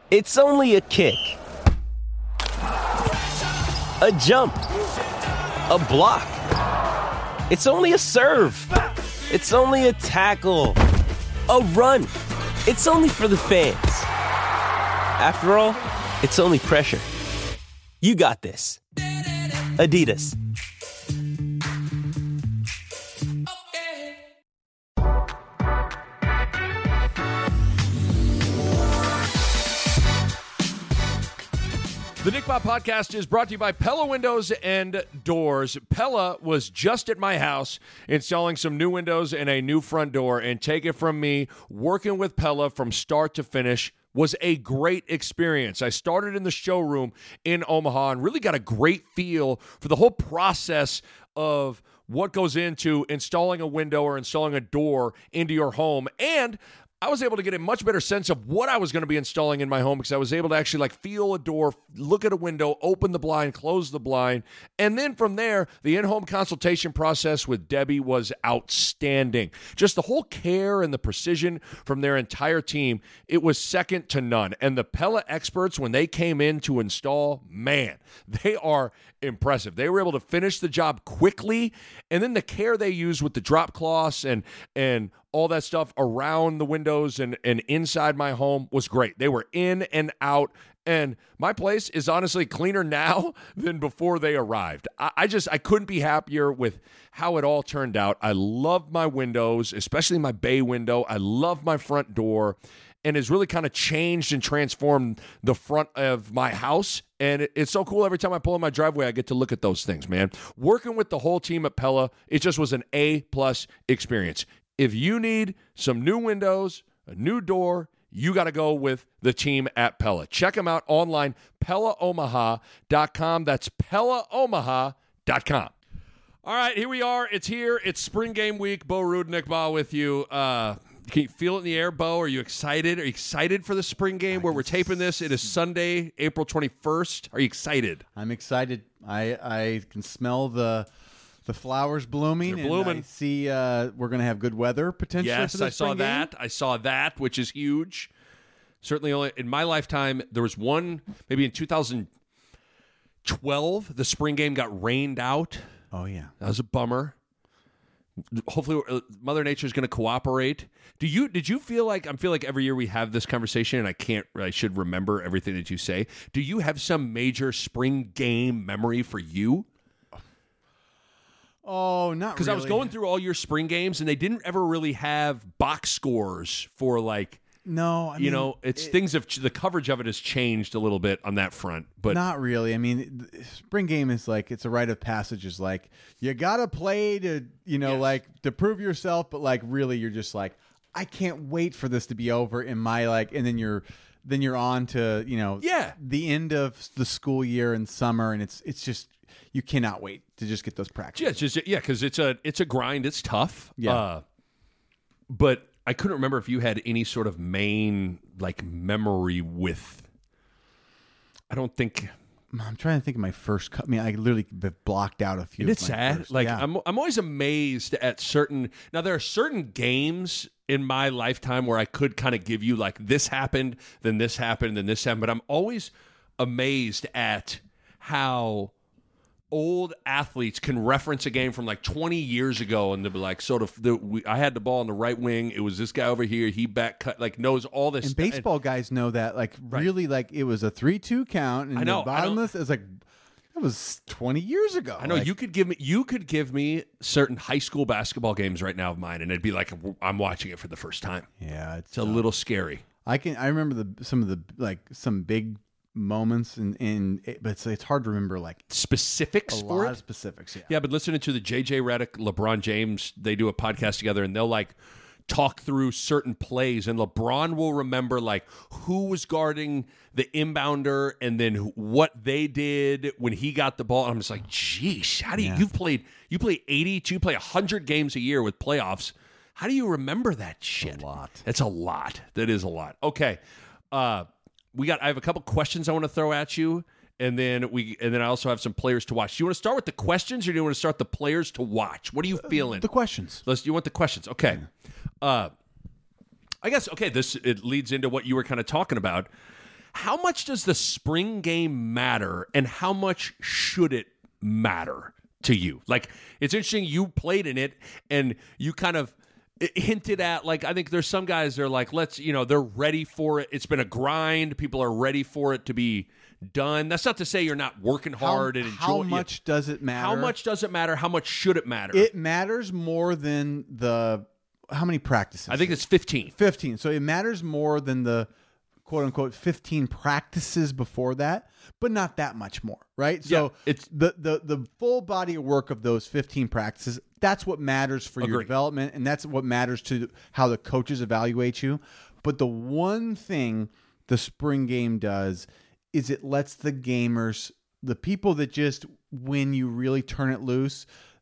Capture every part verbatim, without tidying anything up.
It's only a kick, a jump, a block. It's only a serve. It's only a tackle, a run. It's only for the fans. After all, it's only pressure. You got this. Adidas. The Nick Bob Podcast is brought to you by Pella Windows and Doors. Pella was just at my house installing some new windows and a new front door, and take it from me, working with Pella from start to finish was a great experience. I started in the showroom in Omaha and really got a great feel for the whole process of what goes into installing a window or installing a door into your home. And I was able to get a much better sense of what I was going to be installing in my home because I was able to actually like feel a door, look at a window, open the blind, close the blind. And then from there, the in-home consultation process with Debbie was outstanding. Just the whole care and the precision from their entire team, it was second to none. And the Pella experts, when they came in to install, man, they are impressive. They were able to finish the job quickly, and then the care they used with the drop cloths and and all that stuff around the windows and, and inside my home was great. They were in and out, and my place is honestly cleaner now than before they arrived. I, I just, I couldn't be happier with how it all turned out. I love my windows, especially my bay window. I love my front door, and has really kind of changed and transformed the front of my house. And it, it's so cool every time I pull in my driveway, I get to look at those things, man. Working with the whole team at Pella, it just was an A-plus experience. If you need some new windows, a new door, you got to go with the team at Pella. Check them out online, Pella Omaha dot com. That's Pella Omaha dot com. All right, here we are. It's here. It's spring game week. Bo Ruud, Nick Ball with you. Uh, can you feel it in the air, Bo? Are you excited? Are you excited for the spring game where we're taping this? It is Sunday, April twenty-first. Are you excited? I'm excited. I I can smell the the flowers blooming. They're blooming. And I see uh, we're going to have good weather potentially. Yes, for the I saw spring that. game. I saw that, which is huge. Certainly, only in my lifetime, there was one, maybe in two thousand twelve, the spring game got rained out. Oh, yeah. That was a bummer. Hopefully, uh, Mother Nature is going to cooperate. Do you? Did you feel like, I feel like every year we have this conversation, and I can't, I should remember everything that you say. Do you have some major spring game memory for you? Oh, not really. Because I was going through all your spring games, and they didn't ever really have box scores for like, No, I you mean, know, it's it, things have, the coverage of it has changed a little bit on that front, but not really. I mean, the spring game is like, it's a rite of passage. Is like, you got to play to, you know, Yes. like to prove yourself, but like really you're just like, I can't wait for this to be over in my like, and then you're, then you're on to, you know, Yeah. the end of the school year and summer. And it's, it's just, you cannot wait to just get those practices. yeah, it's just, yeah, because it's a, it's a grind. It's tough. Yeah. Uh, but I couldn't remember if you had any sort of main like memory with, I don't think. I'm trying to think of my first. Co- I mean, I literally have blocked out a few. Isn't it of my sad? first- Like yeah. I'm, I'm always amazed at certain. Now there are certain games in my lifetime where I could kind of give you like this happened, then this happened, then this happened. But I'm always amazed at how old athletes can reference a game from like twenty years ago, and they'll be like, sort of, the, we, I had the ball on the right wing. It was this guy over here. He back cut, like knows all this. And stuff. baseball guys know that, like, Right. really, like, it was a three two count, and I know, the I bottom know. of this is like, that was twenty years ago. I know Like, you could give me you could give me certain high school basketball games right now of mine, and it'd be like I'm watching it for the first time. Yeah, it's, It's a uh, little scary. I can. I remember the some of the like some big moments, and in, in, but it's it's hard to remember like Specifics a for lot it. of specifics. Yeah. Yeah, but listening to the J J Redick, LeBron James, they do a podcast together, and they'll like talk through certain plays, and LeBron will remember like who was guarding the inbounder, and then what they did when he got the ball. And I'm just like, geez, how do you? Yeah. You've played, you play eighty-two, you play one hundred games a year with playoffs. How do you remember that shit? A lot. That's a lot. That is a lot. Okay, uh, we got. I have a couple questions I want to throw at you. And then we, and then I also have some players to watch. Do you want to start with the questions, or do you want to start the players to watch? What are you feeling? The questions. Let's. You want the questions? Okay. Uh, I guess. Okay. This it leads into what you were kind of talking about. how much does the spring game matter, and how much should it matter to you? Like, it's interesting you played in it, and you kind of hinted at, like, I think there's some guys that are like, let's, you know, they're ready for it. It's been a grind. People are ready for it to be done. That's not to say you're not working hard how, and enjoy. How much you know, does it matter? How much does it matter? How much should it matter? It matters more than the how many practices? I think it's fifteen. fifteen. So it matters more than the quote unquote fifteen practices before that, but not that much more, right? So Yeah, it's- the the the full body of work of those fifteen practices. That's what matters for your Agreed. development, and that's what matters to how the coaches evaluate you. But the one thing the spring game does is it lets the gamers, the people that just, when you really turn it loose,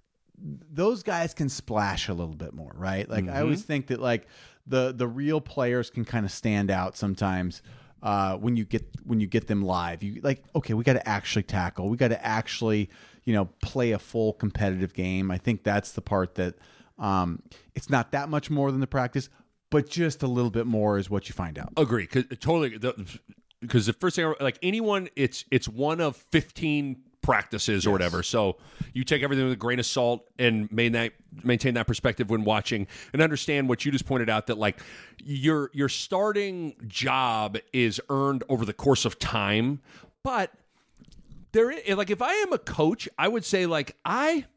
those guys can splash a little bit more, right? Like I always think that like the the real players can kind of stand out sometimes uh, when you get when you get them live. You like, okay, we got to actually tackle. We got to actually, you know, play a full competitive game. I think that's the part that um, it's not that much more than the practice, but just a little bit more is what you find out. Agree. Cause, totally. Because the first thing, like anyone, it's it's one of fifteen practices or whatever. So you take everything with a grain of salt and maintain that, maintain that perspective when watching, and understand what you just pointed out, that like your your starting job is earned over the course of time. But there is, like, if I am a coach, I would say like I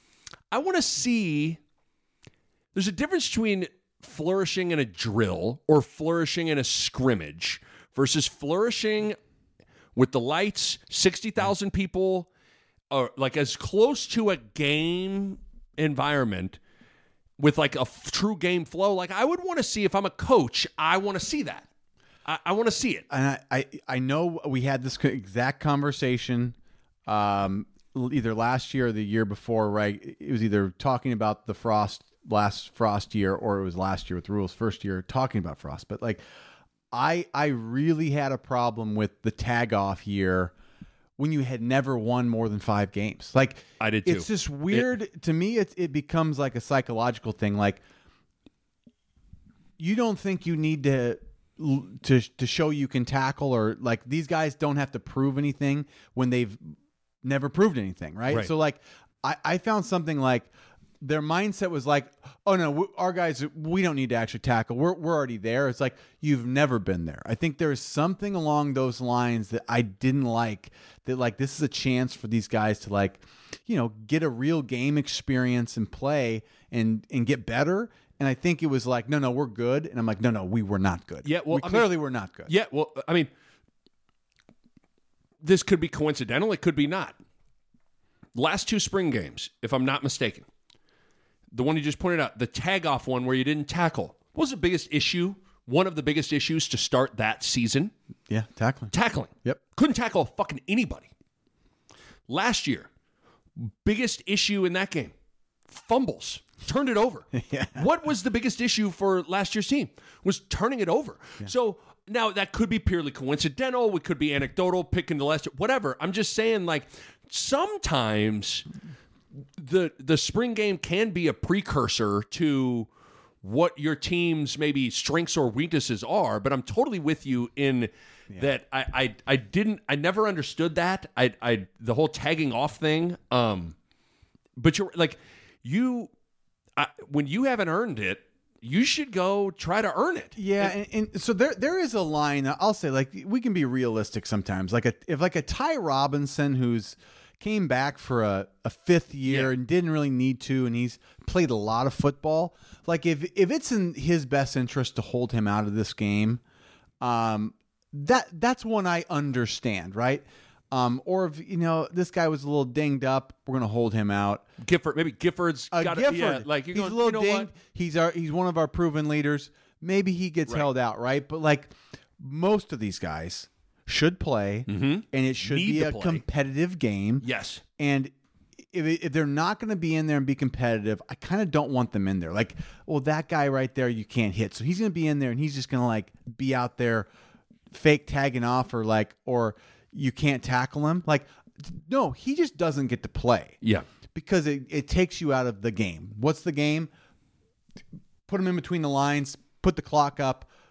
I want to see, there's a difference between flourishing in a drill or flourishing in a scrimmage versus flourishing with the lights, sixty thousand people, or like as close to a game environment with like a f- true game flow. Like I would want to see, if I'm a coach, I want to see that. I, I want to see it. And I, I, I know we had this exact conversation um, either last year or the year before, right? It was either talking about the Frost last Frost year, or it was last year with Rule's first year talking about Frost. But like, I I really had a problem with the tag off year when you had never won more than five games. Like I did too. It's just weird it, to me. It it becomes like a psychological thing. Like you don't think you need to to to show you can tackle, or like these guys don't have to prove anything when they've never proved anything, right? Right. So like I I found something like, their mindset was like, oh no, we, our guys, we don't need to actually tackle. We're we're already there. It's like, you've never been there. I think there's something along those lines that I didn't like, that like, this is a chance for these guys to like, you know, get a real game experience and play and, and get better. And I think it was like, no, no, we're good. And I'm like, no, no, we were not good. Yeah, well, we I clearly mean, were not good. Yeah, well, I mean, this could be coincidental. It could be not. Last two spring games, if I'm not mistaken, the one you just pointed out, the tag off one where you didn't tackle, what was the biggest issue? One of the biggest issues to start that season? Yeah, tackling. Tackling. Yep. Couldn't tackle fucking anybody. Last year, biggest issue in that game, fumbles. Turned it over. Yeah. What was the biggest issue for last year's team? Was turning it over. Yeah. So now that could be purely coincidental. It could be anecdotal, picking the last, whatever. I'm just saying, like, sometimes the the spring game can be a precursor to what your team's maybe strengths or weaknesses are. But I'm totally with you in yeah. that I, I I didn't I never understood that. I I the whole tagging off thing. Um, but you're like you I, when you haven't earned it, you should go try to earn it. Yeah, and, and so there there is a line. I'll say, like, we can be realistic sometimes. Like a if like a Ty Robinson who's came back for a, a fifth year Yeah. and didn't really need to, and he's played a lot of football. Like if if it's in his best interest to hold him out of this game, um, that that's one I understand, right? Um, or if you know this guy was a little dinged up, we're gonna hold him out. Gifford, maybe Gifford's Uh, got Gifford, yeah, like you're he's going, a little you know dinged. what? He's our he's one of our proven leaders. Maybe he gets Right. held out, right? But like most of these guys should play, and it should Need be to a play. competitive game. Yes. And if, if they're not going to be in there and be competitive, I kind of don't want them in there. Like, well, that guy right there, you can't hit. So he's going to be in there and he's just going to like be out there fake tagging off, or like, or you can't tackle him. Like, no, he just doesn't get to play. Yeah. Because it, it takes you out of the game. What's the game? Put him in between the lines, put the clock up,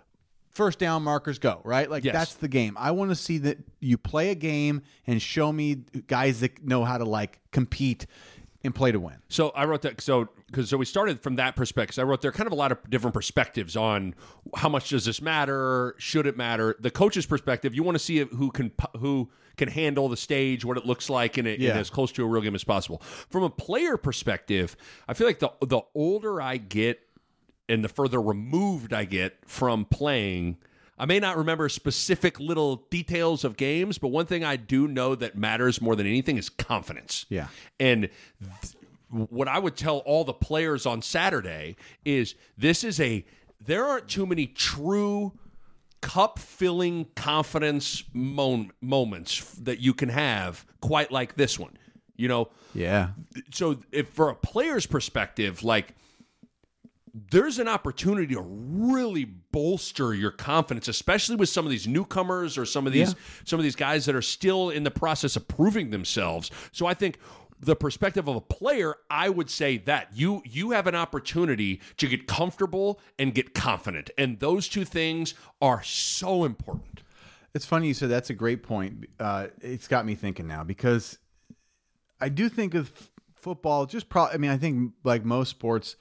first down markers go, right? Like Yes. that's the game. I want to see that you play a game and show me guys that know how to like compete and play to win. So I wrote that so because so we started from that perspective. So I wrote there are kind of a lot of different perspectives on how much does this matter? Should it matter? The coach's perspective, you want to see who can who can handle the stage, what it looks like in, a, Yeah. in as close to a real game as possible. From a player perspective, I feel like the the older I get and the further removed I get from playing, I may not remember specific little details of games, but one thing I do know that matters more than anything is confidence. Yeah. And th- what I would tell all the players on Saturday is this is a, there aren't too many true cup-filling confidence mo- moments that you can have quite like this one. You know, Yeah. so if for a player's perspective, like, there's an opportunity to really bolster your confidence, especially with some of these newcomers or some of these Yeah. some of these guys that are still in the process of proving themselves. So I think the perspective of a player, I would say that you you have an opportunity to get comfortable and get confident, and those two things are so important. It's funny you said that's a great point. Uh, it's got me thinking now because I do think of f- football. Just probably, I mean, I think like most sports,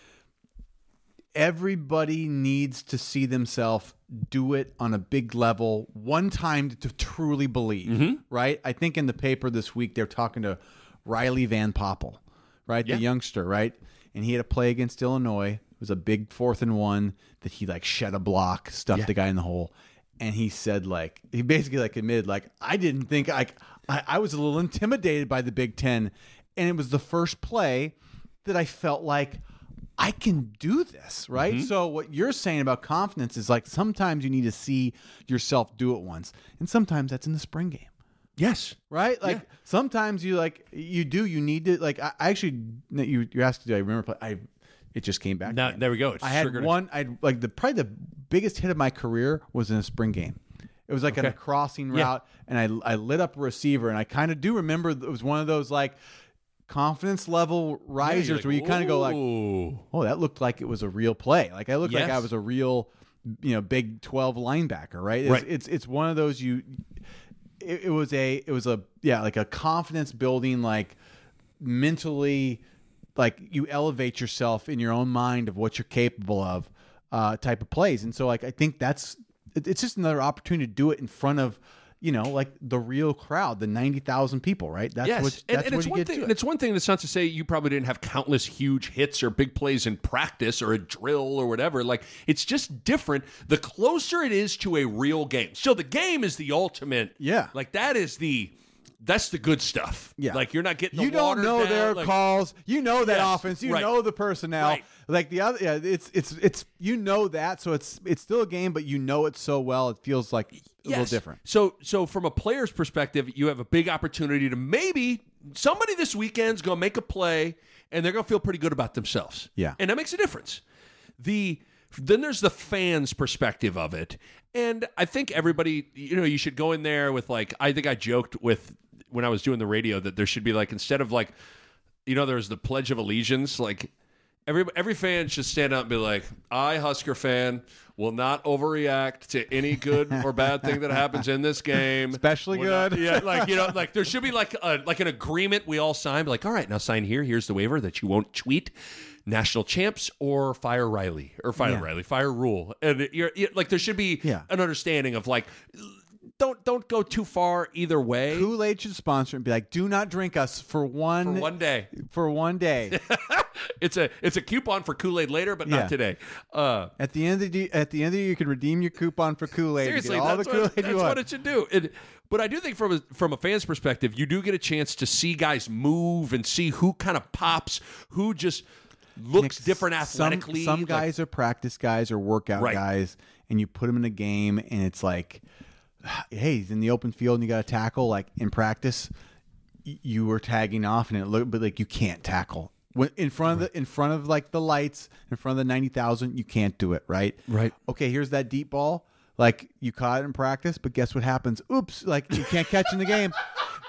everybody needs to see themselves do it on a big level one time to, to truly believe, Mm-hmm. right? I think in the paper this week they're talking to Riley Van Poppel, right? Yeah. The youngster, right? And he had a play against Illinois. It was a big fourth and one that he like shed a block, stuffed Yeah. the guy in the hole. And he said, like, he basically like admitted, like, I didn't think like I, I was a little intimidated by the Big Ten. And it was the first play that I felt like I can do this, right? Mm-hmm. So what you're saying about confidence is like sometimes you need to see yourself do it once. And sometimes that's in the spring game. Yes. Right? Like Yeah. sometimes you like you do, you need to like I, I actually you you asked do I remember I it just came back. Now, again. there we go. It's I had triggered. one. I like the probably the biggest hit of my career was in a spring game. It was like on a Okay. crossing Yeah. route, and I I lit up a receiver, and I kind of do remember it was one of those like confidence level risers Yeah, you're like, where you kind of go like, "Ooh." oh, that looked like it was a real play. Like I looked like I Yes. was a real, you know, Big twelve linebacker. Right. It's, Right. It's it's one of those you. It, it was a it was a yeah like a confidence building like mentally like you elevate yourself in your own mind of what you're capable of uh, type of plays. And so like I think that's it, it's just another opportunity to do it in front of you know like the real crowd, the ninety thousand people. Right. That's Yes, what and, that's and where it's you one get thing. to And it. it's one thing. That's not to say you probably didn't have countless huge hits or big plays in practice or a drill or whatever. Like it's just different. The closer it is to a real game. So the game is the ultimate. Yeah. Like that is the. That's the good stuff. Yeah. Like you're not getting. The You don't watered know down, their like, calls. You know that Yes, offense. You right. know the personnel. Right. Like the other, yeah. It's it's it's you know that. So it's it's still a game, but you know it so well. It feels like a little Yes. different. So, so from a player's perspective, you have a big opportunity to maybe somebody this weekend's going to make a play and they're going to feel pretty good about themselves. Yeah. and that makes a difference. The then there's the fans' perspective of it, and I think everybody, you know, you should go in there with like I think I joked with when I was doing the radio that there should be like instead of like, you know, there's the Pledge of Allegiance, like. Every every fan should stand up and be like, I, Husker fan, will not overreact to any good or bad thing that happens in this game. Especially Will not- good. yeah, like, you know, like there should be like a, like an agreement we all sign. Be like, all right, now sign here. Here's the waiver that you won't tweet national champs or fire Riley or fire Yeah. Riley, fire Rule. And it- you're, you're like, there should be Yeah. an understanding of like, don't don't go too far either way. Kool-Aid should sponsor and be like, do not drink us for one For one day. for one day. It's a it's a coupon for Kool-Aid later, but Yeah. not today. Uh, At the end of the at the end of the year, you can redeem your coupon for Kool-Aid. You Seriously, get all that's, the what, Kool-Aid that's you what want. it should do. It, but I do think from a, from a fan's perspective, you do get a chance to see guys move and see who kind of pops, who just looks Nick, different some- athletically. Some, Like, guys are practice guys or workout Right. guys, and you put them in a game, and it's like, hey, he's in the open field, and you got to tackle. Like in practice, y- you were tagging off, and it looked, but like you can't tackle when in front of the in front of like the lights, in front of the ninety thousand. You can't do it, right? Right. Okay, here's that deep ball. Like you caught it in practice, but guess what happens? Oops! Like you can't catch in the game.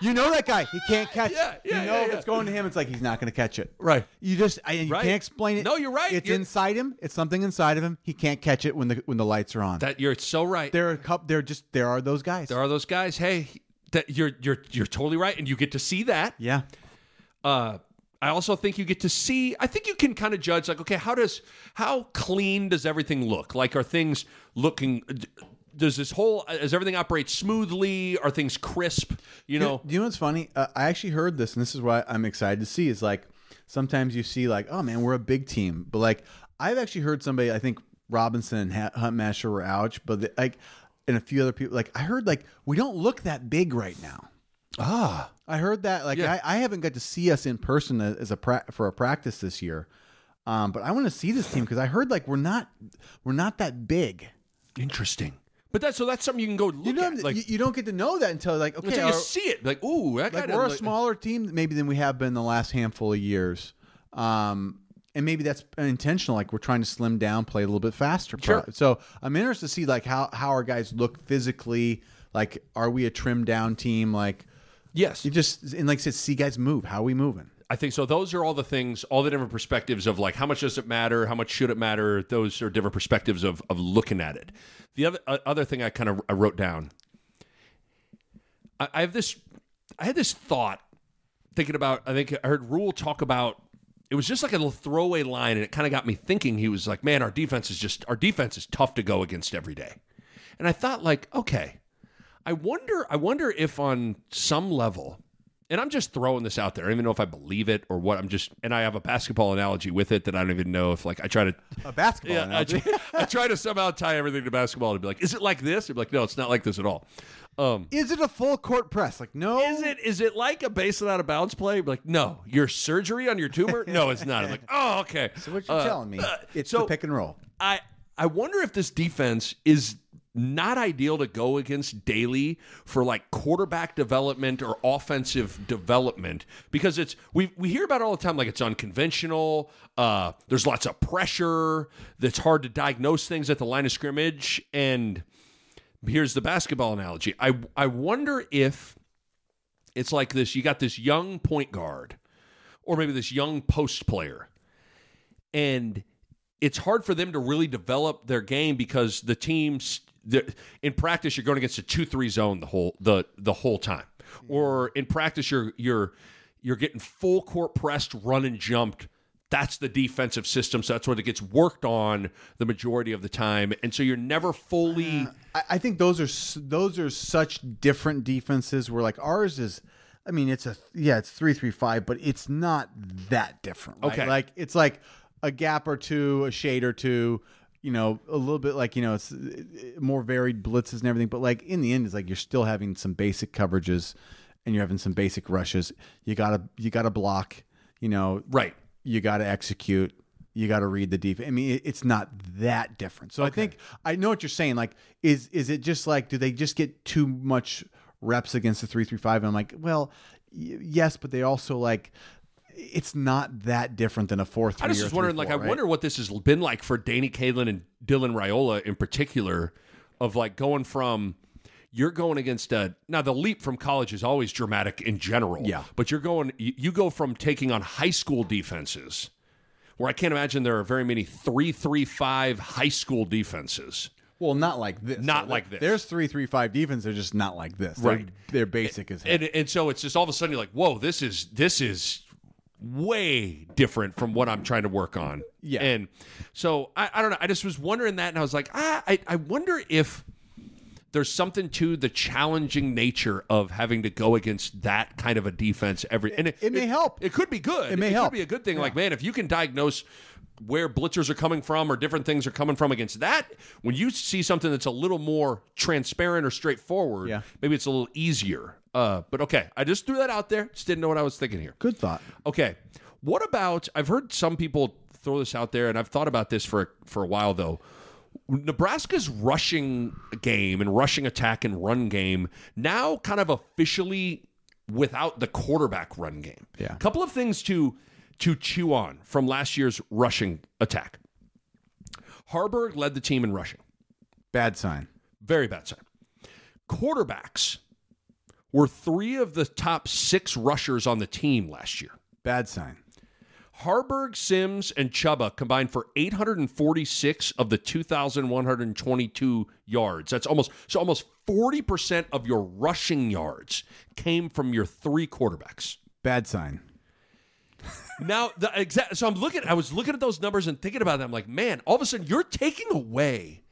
You know that guy. He can't catch Yeah, it. yeah, you know yeah, if yeah. it's going to him, it's like he's not going to catch it. Right. You just I, you Right. can't explain it. No, you're right. It's You're- inside him. It's something inside of him. He can't catch it when the when the lights are on. That you're so right. there are a couple. There just there are those guys. There are those guys. Hey, that you're you're you're totally right, and you get to see that. yeah. Uh, I also think you get to see. I think you can kind of judge, like, okay, how does how clean does everything look? Like, are things looking? Does this whole does everything operate smoothly? Are things crisp? You know, Do you know what's funny? Uh, I actually heard this, and this is what I'm excited to see. Is like sometimes you see like, oh man, we're a big team, but like I've actually heard somebody. I think Robinson and Ha- Huntmaster were ouch, but the, like and a few other people. Like I heard like we don't look that big right now. ah, I heard that. Like Yeah. I, I haven't got to see us in person as a pra- for a practice this year, um, but I want to see this team because I heard like we're not we're not that big. interesting. But that's so that's something you can go look You know, at. Like, you, you don't get to know that until like okay, until you our- see it, like, ooh, that guy like doesn't we're a look- smaller team maybe than we have been the last handful of years, um, and maybe that's intentional. Like we're trying to slim down, play a little bit faster. Sure. So I'm interested to see like how how our guys look physically. Like, are we a trimmed down team? Like, Yes, you just and like I said, see guys move. How are we moving? I think so. Those are all the things, all the different perspectives of like how much does it matter, how much should it matter. Those are different perspectives of of looking at it. The other uh, other thing I kind of I wrote down. I, I have this. I had this thought thinking about. I think I heard Rule talk about. It was just like a little throwaway line, and it kind of got me thinking. He was like, "Man, our defense is just our defense is tough to go against every day." And I thought, like, okay, I wonder. I wonder if on some level. And I'm just throwing this out there. I don't even know if I believe it or what. I'm just, and I have a basketball analogy with it that I don't even know if, like, I try to, A basketball yeah, I, analogy. try, I try to somehow tie everything to basketball to be like, is it like this? You'd be like, no, it's not like this at all. Um, Is it a full court press? Like, no. is it is it like a baseline out of bounds play? You'd be like, no, your surgery on your tumor? No, it's not. I'm like, oh, okay. So what you're Uh, telling me? It's so- the pick and roll. I I wonder if this defense is not ideal to go against daily for like quarterback development or offensive development because it's we we hear about it all the time like it's unconventional. Uh, there's lots of pressure. That's hard to diagnose things at the line of scrimmage. And here's the basketball analogy. I I wonder if it's like this. You got this young point guard, or maybe this young post player, and it's hard for them to really develop their game because the teams in practice you're going against a two three zone the whole the the whole time, or in practice you're you're you're getting full court pressed, run and jumped. That's the defensive system, so that's what it gets worked on the majority of the time, and so you're never fully. I, I think those are s- those are such different defenses. Where like ours is, I mean, it's a yeah, it's three three five, but it's not that different. Right? Okay. Like it's like a gap or two, a shade or two. You know, a little bit like, you know, it's more varied blitzes and everything. But like in the end, it's like you're still having some basic coverages and you're having some basic rushes. You gotta you gotta block. You know, Right. You gotta execute. You got to read the defense. I mean, it, it's not that different. So I think I know what you're saying. Like, is is it just like, do they just get too much reps against the three three five? And I'm like, well, y- yes, but they also like. It's not that different than a four three. I was just wondering, like, I wonder what this has been like for Danny Kaelin and Dylan Raiola in particular, of like going from you're going against a now the leap from college is always dramatic in general, Yeah. but you're going you, you go from taking on high school defenses, where I can't imagine there are very many three three five high school defenses. Well, not like this. Not So like this. There's three three five defense. They're just not like this. They're, Right. They're basic as hell. And and so it's just all of a sudden you're like, whoa, this is this is way different from what I'm trying to work on. Yeah. And so I, I don't know. I just was wondering that, and I was like, ah, I, I wonder if there's something to the challenging nature of having to go against that kind of a defense every. And it, It may help. It could be good. It may could help. be a good thing. Like, man, if you can diagnose where blitzers are coming from or different things are coming from against that, when you see something that's a little more transparent or straightforward, Yeah. maybe it's a little easier. Uh, but okay, I just threw that out there. Just didn't know what I was thinking here. Good thought. Okay, what about? I've heard some people throw this out there, and I've thought about this for for a while though. Nebraska's rushing game and rushing attack and run game now kind of officially without the quarterback run game. Yeah. A couple of things to to chew on from last year's rushing attack. Harburg led the team in rushing. Bad sign. Very bad sign. Quarterbacks were three of the top six rushers on the team last year. Bad sign. Harburg, Sims, and Chuba combined for eight hundred forty-six of the two thousand one hundred twenty-two yards. That's almost so almost forty percent of your rushing yards came from your three quarterbacks. Bad sign. Now, the exact. So I'm looking. I was looking at those numbers and thinking about them. I'm like, man, all of a sudden you're taking away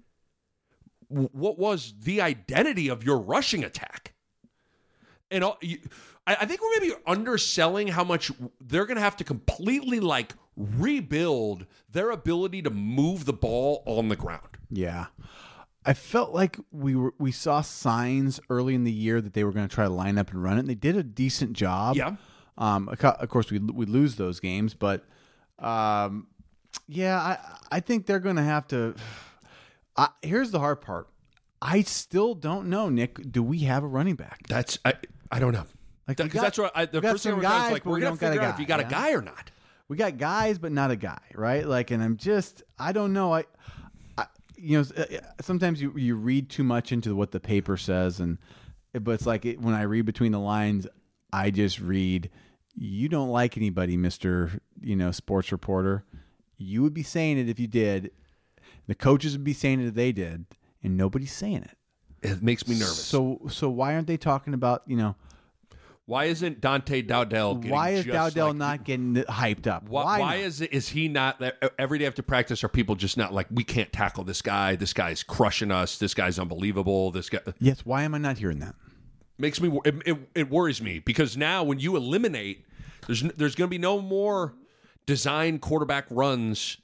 what was the identity of your rushing attack. And all, you, I, I think we're maybe underselling how much they're going to have to completely like rebuild their ability to move the ball on the ground. Yeah. I felt like we were we saw signs early in the year that they were going to try to line up and run it. And they did a decent job. Yeah. Um. Of course, we we lose those games, but um, yeah, I I think they're going to have to. I, here's the hard part. I still don't know, Nick. Do we have a running back? That's I. I don't know. Like because that's what I, the first thing we're guys, like. but We're we going to don't got a figure out guy, if you got yeah? a guy or not. We got guys, but not a guy, right? Like, and I'm just, I don't know. I, I you know, sometimes you you read too much into what the paper says, and but it's like it, when I read between the lines, I just read, you don't like anybody, Mister You know, sports reporter. You would be saying it if you did. The coaches would be saying it if they did, and nobody's saying it. It makes me nervous. So, so why aren't they talking about, you know? Why isn't Dante Dowdell getting Why is just Dowdell like, not getting hyped up? Why, Why, why not? is is he not every day after practice? Are people just not like, we can't tackle this guy? This guy's crushing us. This guy's unbelievable. This guy Yes. Why am I not hearing that? makes me. It, it, it worries me because now when you eliminate, there's there's going to be no more design quarterback runs.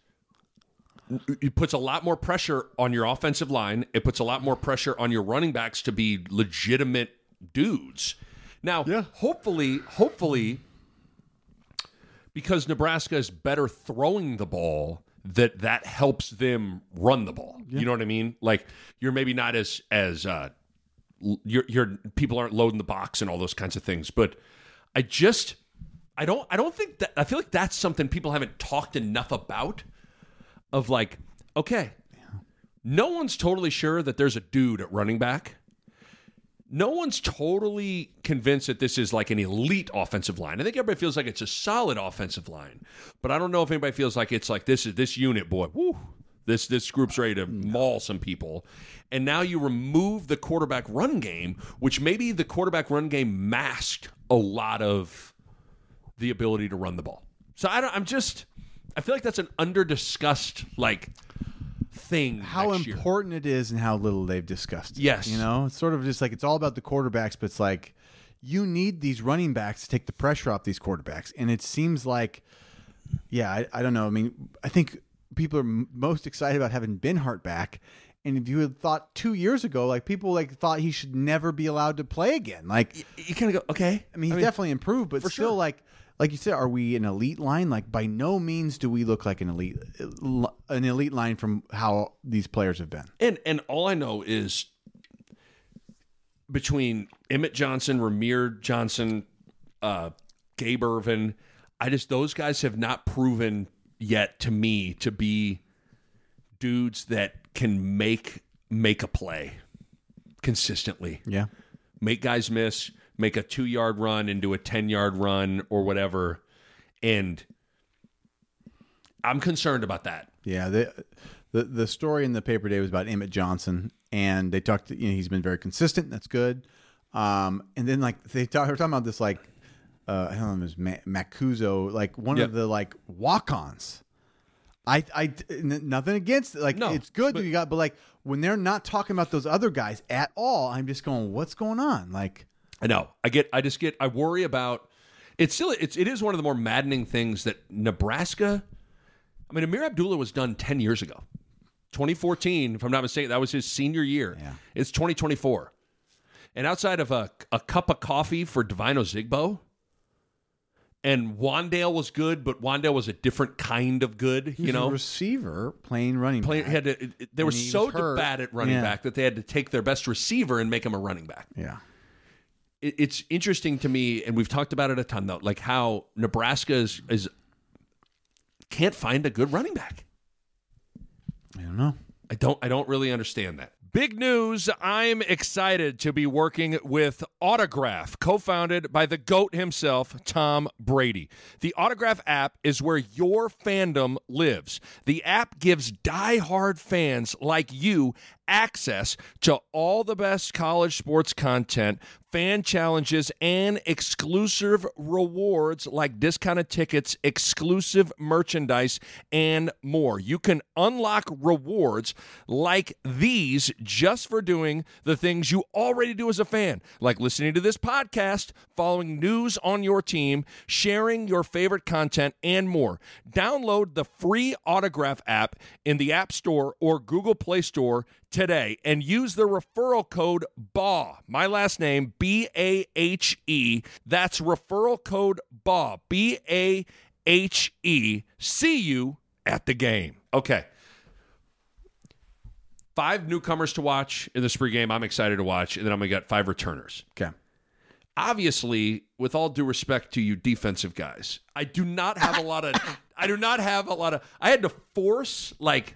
It puts a lot more pressure on your offensive line. It puts a lot more pressure on your running backs to be legitimate dudes. Now, Yeah. hopefully, hopefully, because Nebraska is better throwing the ball, that that helps them run the ball. You know what I mean? Like you're maybe not as as uh, you're, you're people aren't loading the box and all those kinds of things. But I just I don't I don't think that I feel like that's something people haven't talked enough about. Of like, okay, no one's totally sure that there's a dude at running back. No one's totally convinced that this is like an elite offensive line. I think everybody feels like it's a solid offensive line, but I don't know if anybody feels like it's like this is this unit, boy. Woo, this this group's ready to maul some people. And now you remove the quarterback run game, which maybe the quarterback run game masked a lot of the ability to run the ball. So I don't. I'm just. I feel like that's an under-discussed, like, thing How next year. important it is and how little they've discussed it. Yes. You know, it's sort of just like it's all about the quarterbacks, but it's like you need these running backs to take the pressure off these quarterbacks. And it seems like, yeah, I, I don't know. I mean, I think people are m- most excited about having Benhart back. And if you had thought two years ago, like people like thought he should never be allowed to play again. Like, You, you kind of go, okay. I mean, he's definitely improved, but for still, sure. like, like you said, are we an elite line? Like, by no means do we look like an elite, an elite line from how these players have been. And and all I know is between Emmett Johnson, Ramir Johnson, uh, Gabe Irvin, I just those guys have not proven yet to me to be dudes that can make make a play consistently. Yeah. Make guys miss, make a two-yard run into a ten-yard run or whatever. And I'm concerned about that. Yeah, the, the the story in the paper today was about Emmett Johnson, and they talked. You know, he's been very consistent. That's good. Um, and then like they talk, they were talking about this like uh, I don't know, it was Ma- Macuso, like one Yep. of the like walk-ons. I I n- nothing against it. Like No, it's good but- that you got, but like when they're not talking about those other guys at all, I'm just going, what's going on? Like, I know. I get. I just get. I worry about. It's still. It's. It is one of the more maddening things that Nebraska. I mean, Amir Abdullah was done ten years ago, twenty fourteen. If I'm not mistaken, that was his senior year. Yeah. It's twenty twenty-four, and outside of a a cup of coffee for Divino Zigbo, and Wandale was good, but Wandale was a different kind of good. he's you know, a receiver playing running Play, back. had to, it- it- they were And he so was hurt. bad at running Yeah. back that they had to take their best receiver and make him a running back. Yeah. It, it's interesting to me, and we've talked about it a ton, though, like how Nebraska is, is can't find a good running back. I don't know. I don't. I don't really understand that. Big news. I'm excited to be working with Autograph, co-founded by the GOAT himself, Tom Brady. The Autograph app is where your fandom lives. The app gives diehard fans like you access to all the best college sports content, fan challenges, and exclusive rewards like discounted tickets, exclusive merchandise, and more. You can unlock rewards like these just for doing the things you already do as a fan, like listening to this podcast, following news on your team, sharing your favorite content, and more. Download the free Autograph app in the App Store or Google Play Store today and use the referral code B A W, my last name, B A H E. That's referral code B A W, B A H E. See you at the game. Okay. Five newcomers to watch in the spring game I'm excited to watch, and then I'm going to get five returners. Okay. Obviously, with all due respect to you defensive guys, I do not have a lot of I do not have a lot of I had to force like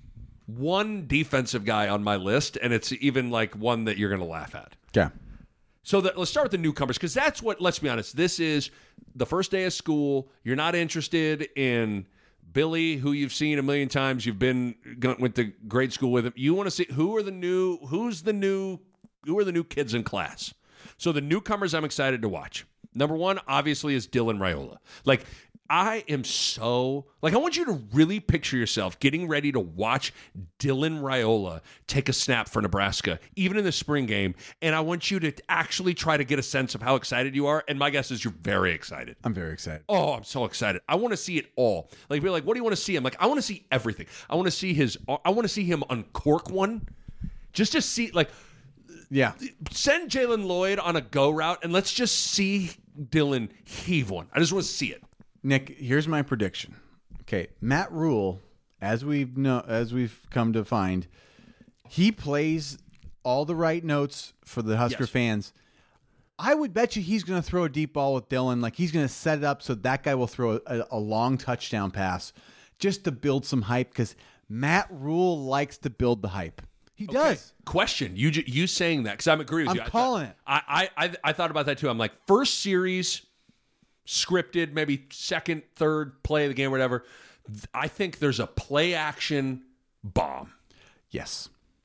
one defensive guy on my list, and it's even like one that you're going to laugh at. Okay. So that, let's start with the newcomers, because that's what, let's be honest, this is the first day of school. You're not interested in Billy, who you've seen a million times. You've been went to grade school with him. You want to see who are the new, who's the new, who are the new kids in class. So the newcomers I'm excited to watch. Number one, obviously, is Dylan Raiola. Like, I am so, like, I want you to really picture yourself getting ready to watch Dylan Raiola take a snap for Nebraska, even in the spring game, and I want you to actually try to get a sense of how excited you are, and my guess is you're very excited. I'm very excited. Oh, I'm so excited. I want to see it all. Like, we're like, what do you want to see? I'm like, I want to see everything. I want to see his, I want to see him uncork one, just to see, like, yeah. Send Jalen Lloyd on a go route, and let's just see Dylan heave one. I just want to see it. Nick, here's my prediction. Okay, Matt Rule, as we've know, as we've come to find, he plays all the right notes for the Husker Yes. fans. I would bet you he's going to throw a deep ball with Dylan. Like, he's going to set it up so that guy will throw a, a long touchdown pass just to build some hype, because Matt Rule likes to build the hype. He Okay. does. Question: You ju- you saying that because I'm agreeing with I'm you. I calling thought- it. I, I I I thought about that too. I'm like, first series, scripted, maybe second, third play of the game, whatever. I think there's a play action bomb, Yes.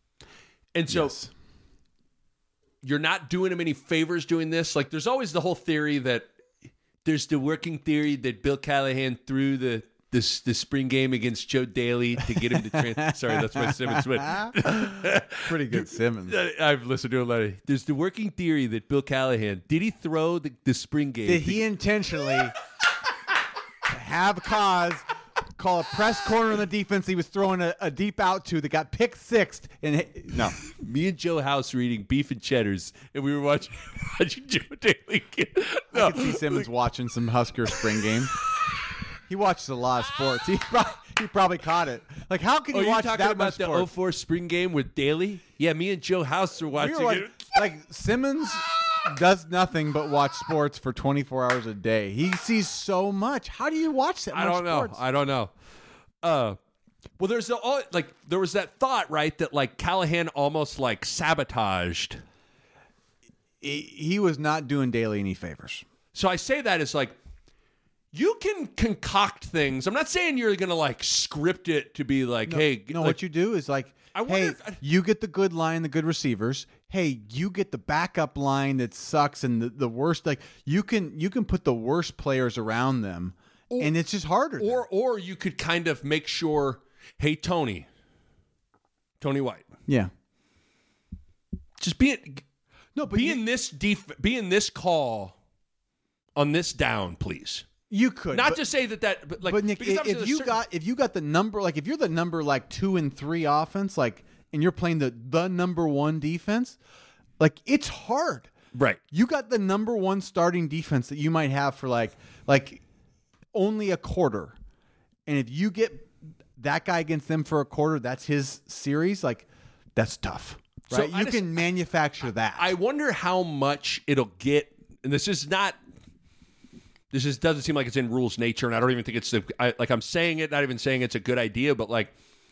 and so Yes. you're not doing him any favors doing this. Like, there's always the whole theory that there's the working theory that Bill Callahan threw the this the spring game against Joe Daly to get him to transfer. Sorry, that's my Simmons. But Pretty good Simmons. I've listened to a lot of. There's the working theory that Bill Callahan did he throw the, the spring game? Did he intentionally have cause call a press corner on the defense he was throwing a, a deep out to that got pick sixed? And hit, no, Me and Joe House were eating beef and cheddars, and we were watching, watching Joe Daly. Get, no. I could see Simmons watching some Husker spring game. He watches a lot of sports. He probably, he probably caught it. Like, how can Oh, you you watch talking that about much the sport? oh four spring game with Daly? Yeah, me and Joe House were We watching were like, it. like Simmons does nothing but watch sports for twenty-four hours a day. He sees so much. How do you watch that I much don't know. sports? I don't know. Uh, well, there's the, oh, like there was that thought, right, that like Callahan almost like sabotaged. he, he was not doing Daly any favors. So I say that as like, you can concoct things. I'm not saying you're going to like script it to be like, hey, No, like, what you do is like, I wonder hey, if- you get the good line, the good receivers. Hey, you get the backup line that sucks and the, the worst. Like, you can you can put the worst players around them, and it's just harder. then. or or you could kind of make sure, hey, Tony, Tony White, yeah, just be no, but be you, in this def- be in this call on this down, please. you could Not but, to say that that, but like, But Nick, because if, obviously if there's you certain- got if you got the number, like if you're the number like two and three offense, like, and you're playing the the number one defense, like, it's hard. right. You got the number one starting defense that you might have for like like only a quarter, and if you get that guy against them for a quarter, that's his series. Like, that's tough, So right? I you just- can manufacture that. I wonder how much it'll get, and this is not. This just doesn't seem like it's in rules nature, and I don't even think it's the, I, like I'm saying it, not even saying it's a good idea, but like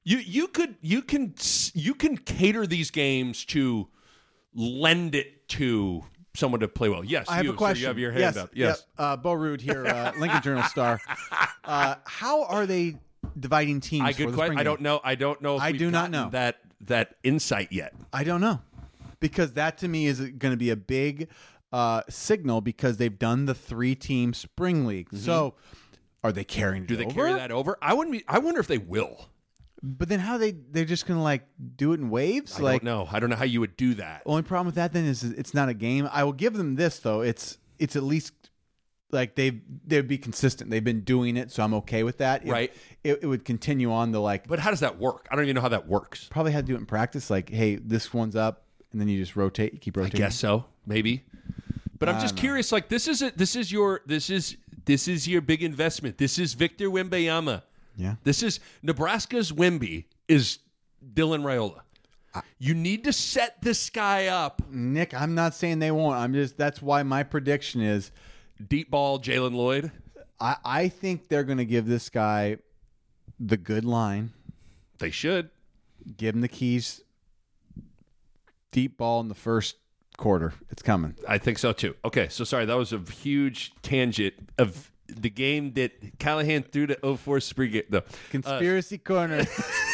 You you could you can you can cater these games to lend it to someone to play well. Yes, I have you, a question. So you have your hand yes, up. Yes, yep. uh, Bo Rude here, uh, Lincoln Journal star. Uh, how are they dividing teams? I for good the question. spring I game? don't know. I don't know. If I we've do not gotten know. that that insight yet. I don't know, because that to me is going to be a big uh, signal, because they've done the three-team spring league. Mm-hmm. So, are they carrying? Do it they over? carry that over? I wouldn't. Be, I wonder if they will. But then how they they're just going to like do it in waves? I like, don't know. I don't know how you would do that. Only problem with that then is it's not a game. I will give them this though. It's it's at least like they they'd be consistent. They've been doing it, so I'm okay with that. It, Right. It, it would continue on the like. But how does that work? I don't even know how that works. Probably had to do it in practice. Like, hey, this one's up, and then you just rotate. You keep I rotating. guess so. Maybe. But I'm just curious. Like this is it. This is your. This is this is your big investment. This is Victor Wembanyama. Yeah. This is Nebraska's Wemby is Dylan Raiola. You need to set this guy up. Nick, I'm not saying they won't. I'm just that's why my prediction is Deep ball, Jalen Lloyd. I I think they're going to give this guy the good line. They should. Give him the keys. Deep ball in the first quarter. It's coming. I think so too. Okay, so sorry, that was a huge tangent of the game that Callahan threw to oh four spring game. No. Conspiracy uh, corner.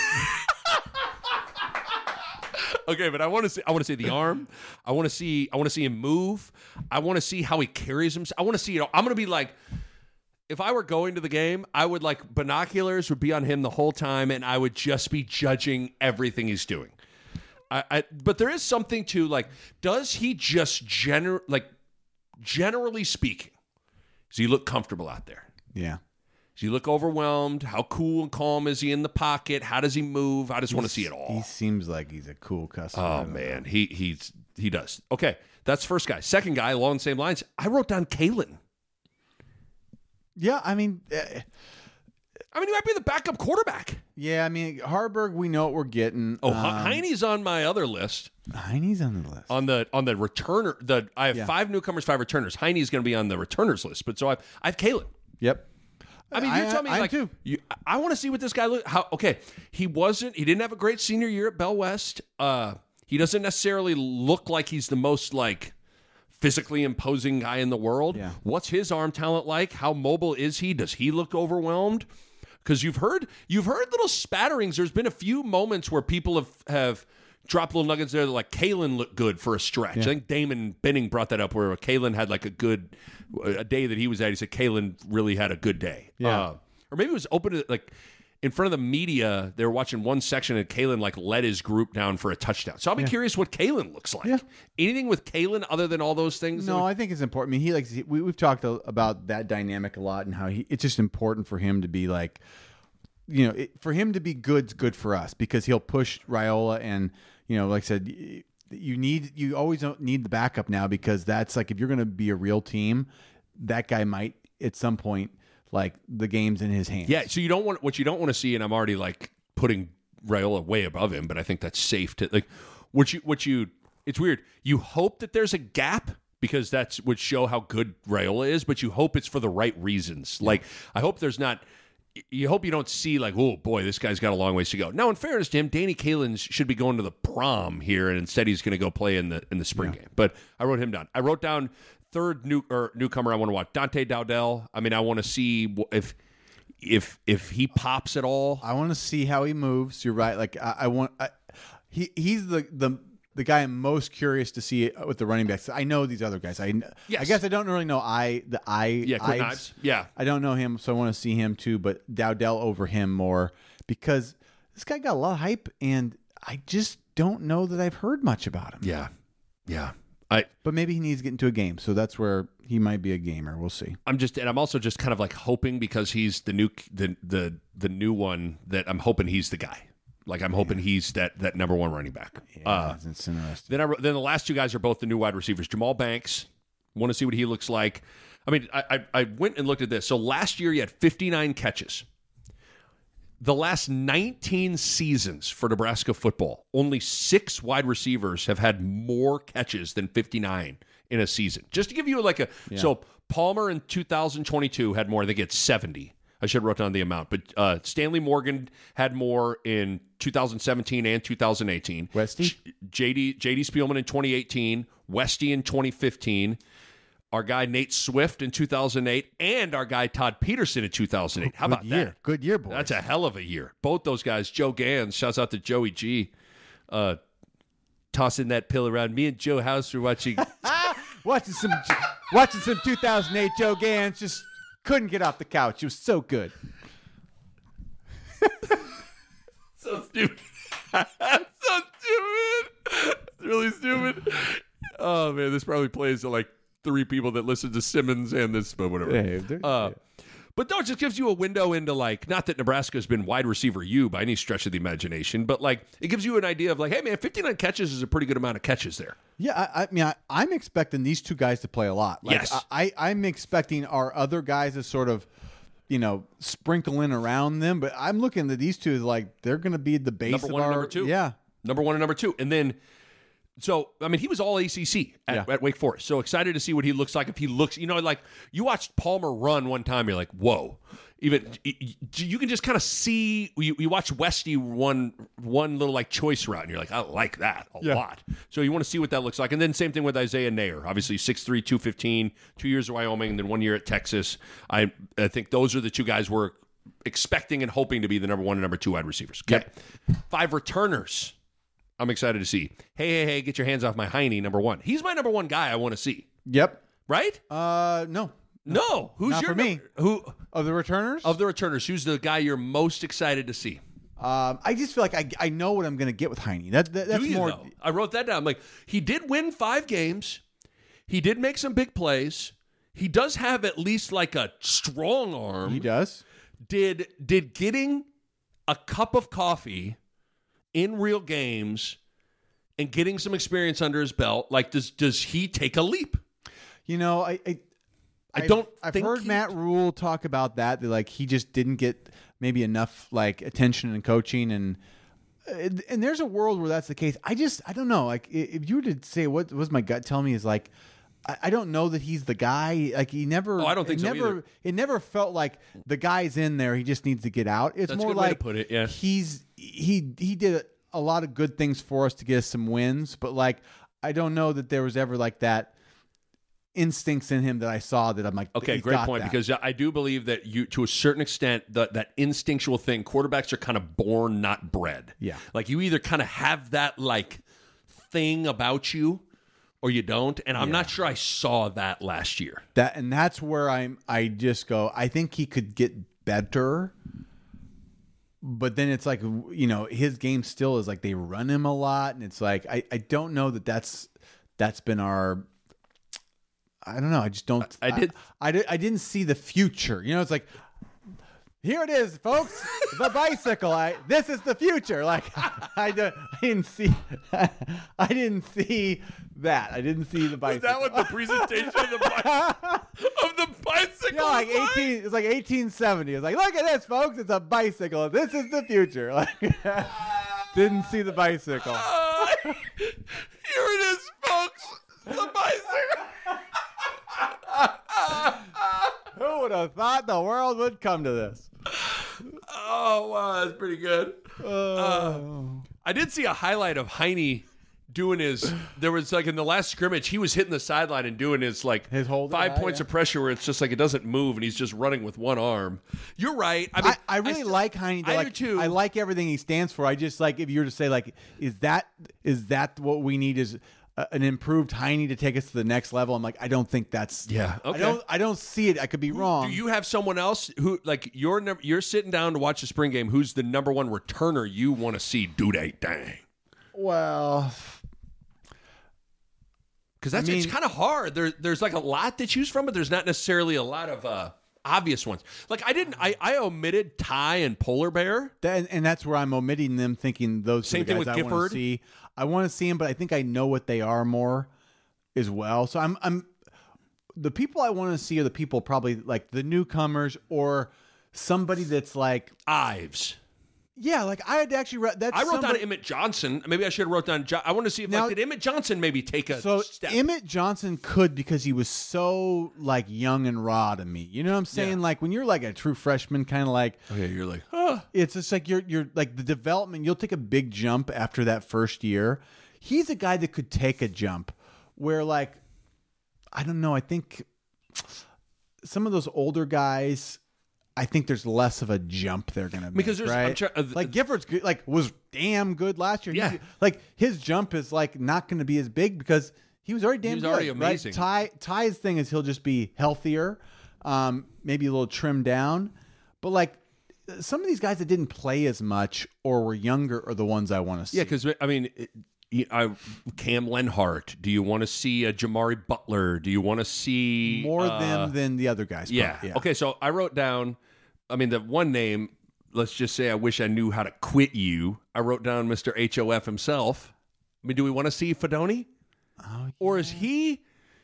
Okay, but I want to see. I want to see the arm. I want to see. I want to see him move. I want to see how he carries himself. I want to see it all. I'm going to be like, if I were going to the game, I would like binoculars would be on him the whole time, and I would just be judging everything he's doing. I, I but there is something to like. Does he just gener like generally speaking? Does he look comfortable out there? Yeah. Does he look overwhelmed? How cool and calm is he in the pocket? How does he move? I just want to see it all. He seems like he's a cool customer. Oh man, he he's he does. Okay, that's first guy. Second guy, along the same lines, I wrote down Kalen. Yeah, I mean, uh, I mean, he might be the backup quarterback. yeah, I mean, Harburg, we know what we're getting. Oh, um, Heine's on my other list. Heine's on the list. On the on the returner, the I have Yeah. five newcomers, five returners. Heine's going to be on the returners list, but so I I have Kalen. Yep. I mean, you I- tell me I am like too. you, I want to see what this guy look. How okay? He wasn't. He didn't have a great senior year at Bell West. Uh, he doesn't necessarily look like he's the most like physically imposing guy in the world. Yeah. What's his arm talent like? How mobile is he? Does he look overwhelmed? Because you've heard you've heard little spatterings. There's been a few moments where people have have dropped little nuggets there that like Kalen looked good for a stretch. I think Damon Benning brought that up where Kalen had like a good a day that he was at. He said Kalen really had a good day. Yeah. Uh, or maybe it was open to like in front of the media. They were watching one section and Kalen like led his group down for a touchdown. So I'll be curious what Kalen looks like. Yeah. Anything with Kalen other than all those things? that No, we- I think it's important. I mean, he likes we we've talked a- about that dynamic a lot and how he it's just important for him to be like, you know, it, for him to be good's good for us because he'll push Raiola and you know, like I said, y- you need you always don't need the backup now because that's like if you're going to be a real team, that guy might at some point like the game's in his hands. Yeah, so you don't want what you don't want to see, and I'm already like putting Raiola way above him, but I think that's safe to like what you what you. It's weird. You hope that there's a gap because that's would show how good Raiola is, but you hope it's for the right reasons. Like I hope there's not. You hope you don't see like, oh boy, this guy's got a long ways to go. Now, in fairness to him, Danny Kalins should be going to the prom here, and instead he's going to go play in the in the spring game. But I wrote him down. I wrote down third new or newcomer I want to watch, Dante Dowdell. I mean, I want to see if if if he pops at all. I want to see how he moves. You're right. Like I, I want. I, he he's the the the guy I'm most curious to see with the running backs. I know these other guys. I Yes. I guess I don't really know. I the I Yeah, Quentin Ives. Ives. Yeah. I don't know him, so I want to see him too. But Dowdell over him more because this guy got a lot of hype, and I just don't know that I've heard much about him. Yeah, yeah. I But maybe he needs to get into a game, so that's where he might be a gamer. We'll see. I'm just and I'm also just kind of like hoping because he's the new the the the new one that I'm hoping he's the guy. Like I'm hoping he's that that number one running back. Yeah, Uh, it's interesting. Then I wrote- then the last two guys are both the new wide receivers. Jamal Banks, want to see what he looks like. I mean, I, I I went and looked at this. So last year he had fifty-nine catches. The last nineteen seasons for Nebraska football, only six wide receivers have had more catches than fifty-nine in a season. Just to give you like a so Palmer in two thousand twenty-two had more. I think it's seventy. I should have wrote down the amount, but uh, Stanley Morgan had more in two thousand seventeen and two thousand eighteen. Westy? J D J D Spielman in twenty eighteen, Westy in twenty fifteen, our guy Nate Swift in two thousand eight, and our guy Todd Peterson in two thousand eight. How Good about year. that? Good year, boys. That's a hell of a year. Both those guys, Joe Gans, shouts out to Joey G, uh, tossing that pill around. Me and Joe House were watching. watching some watching some two thousand eight Joe Gans, just couldn't get off the couch. It was so good. So stupid. So stupid. It's really stupid. Oh, man, this probably plays to like three people that listen to Simmons and this, but whatever. Hey, they're- uh, but no, it just gives you a window into like, not that Nebraska's been wide receiver you by any stretch of the imagination, but like it gives you an idea of like, hey, man, fifty-nine catches is a pretty good amount of catches there. Yeah, I, I mean, I, I'm expecting these two guys to play a lot. Like, Yes. I, I, I'm expecting our other guys to sort of, you know, sprinkle in around them. But I'm looking at these two as like they're going to be the base Number of one our and number two. Yeah, Number one and number two. And then, so, I mean, he was all A C C at, Yeah. at Wake Forest. So excited to see what he looks like. If he looks, you know, like you watched Palmer run one time, you're like, whoa. Even you can just kind of see, you, you watch Westy one, one little like choice route, and you're like, I like that a Yeah. lot. So you want to see what that looks like. And then same thing with Isaiah Nair. Obviously, six three, two fifteen, two years at Wyoming, and then one year at Texas. I, I think those are the two guys we're expecting and hoping to be the number one and number two wide receivers. Okay. Five returners. I'm excited to see. Hey, hey, hey, get your hands off my Heine, number one. He's my number one guy I want to see. yep. Right? Uh, no, No. Who's Not your for me. number- Who of the returners. of the returners, who's the guy you're most excited to see? um, I just feel like I, I know what I'm going to get with Heine. That, that that's Do you more. though? I wrote that down. I'm like, he did win five games. He did make some big plays. He does have at least like a strong arm. He does. Did did getting a cup of coffee in real games and getting some experience under his belt, like does does he take a leap? You know, I I, I I've- don't I've think heard he- Matt Rule talk about that. That like he just didn't get maybe enough like attention and coaching, and and and there's a world where that's the case. I just I don't know. Like i- if you were to say what was my gut telling me is like. I- I don't know that he's the guy. Like he never. Oh, I don't think it so never, either. It never felt like the guy's in there. He just needs to get out. It's That's a more good way to like put it, yeah. he's he he did a lot of good things for us to get us some wins, but like I don't know that there was ever like that instincts in him that I saw that I'm like, Okay, he's great got point. that. Because I do believe that you, to a certain extent, that that instinctual thing, quarterbacks are kind of born, not bred. Yeah. like you either kind of have that like thing about you, or you don't. And I'm not sure I saw that last year. that and that's where I'm I just go, I think he could get better. But then it's like, you know, his game still is like they run him a lot, and it's like I, I don't know that that's that's been our I don't know. I just don't. I did- I, I, did- I didn't see the future. You know, it's like here it is, folks. The bicycle. I this is the future. Like I, don't, I didn't see. I didn't see that. I didn't see the bicycle. Is that what the presentation of the bi- of the bicycle? Yeah, like was eighteen. It's like eighteen seventy. It's like, look at this, folks. It's a bicycle. This is the future. Like, didn't see the bicycle. Uh, here it is, folks. The bicycle. Who would have thought the world would come to this? Oh wow, that's pretty good. Uh, I did see a highlight of Heine doing his. There was like in the last scrimmage, he was hitting the sideline and doing his like His hold- five yeah, points yeah. of pressure where it's just like it doesn't move and he's just running with one arm. You're right. I mean, I, I really still- like Heine. I Like, do too. I like everything he stands for. I just like if you were to say like, is that is that what we need? Is a, an improved Heine to take us to the next level? I'm like, I don't think that's. Yeah, I okay. don't. I don't see it. I could be wrong. Do you have someone else who like you're num- you're sitting down to watch the spring game? Who's the number one returner you want to see do that thing? well, Because that's I it's mean- kind of hard. There, there's like a lot to choose from, but there's not necessarily a lot of uh, obvious ones. Like I didn't, I, I omitted Ty and Polar Bear. that, and that's where I'm omitting them, thinking those Same are the thing guys with I want Gifford. to see. I want to see them, but I think I know what they are more as well. So I'm I'm the people I want to see are the people probably like the newcomers or somebody that's like Ives. Yeah, like I had actually read that's I wrote somebody, down Emmett Johnson. Maybe I should have wrote down. Jo- I want to see if Now- like, did Emmett Johnson maybe take a So step? Emmett Johnson could because he was so like young and raw to me. You know what I'm saying? Yeah. Like when you're like a true freshman, kind of like oh, yeah, you're like, huh. it's just like you're you're like the development. You'll take a big jump after that first year. He's a guy that could take a jump where like I don't know. I think some of those older guys. I think there's less of a jump they're gonna make, Because there's- I'm right? try- uh, like Gifford's good, like was damn good last year. Yeah. He- like his jump is like not going to be as big because he was already damn was good. already right? amazing. Ty Ty's thing is he'll just be healthier, um, maybe a little trimmed down, but like some of these guys that didn't play as much or were younger are the ones I want to see. Yeah, because I mean, it, I, Cam Lenhart. Do you want to see a Jamari Butler? Do you want to see more uh, them than the other guys. Yeah. probably. Okay, so I wrote down. I mean, the one name. Let's just say I wish I knew how to quit you. I wrote down Mister H O F himself. I mean, do we want to see Fedoni? Oh, yeah. Or is he?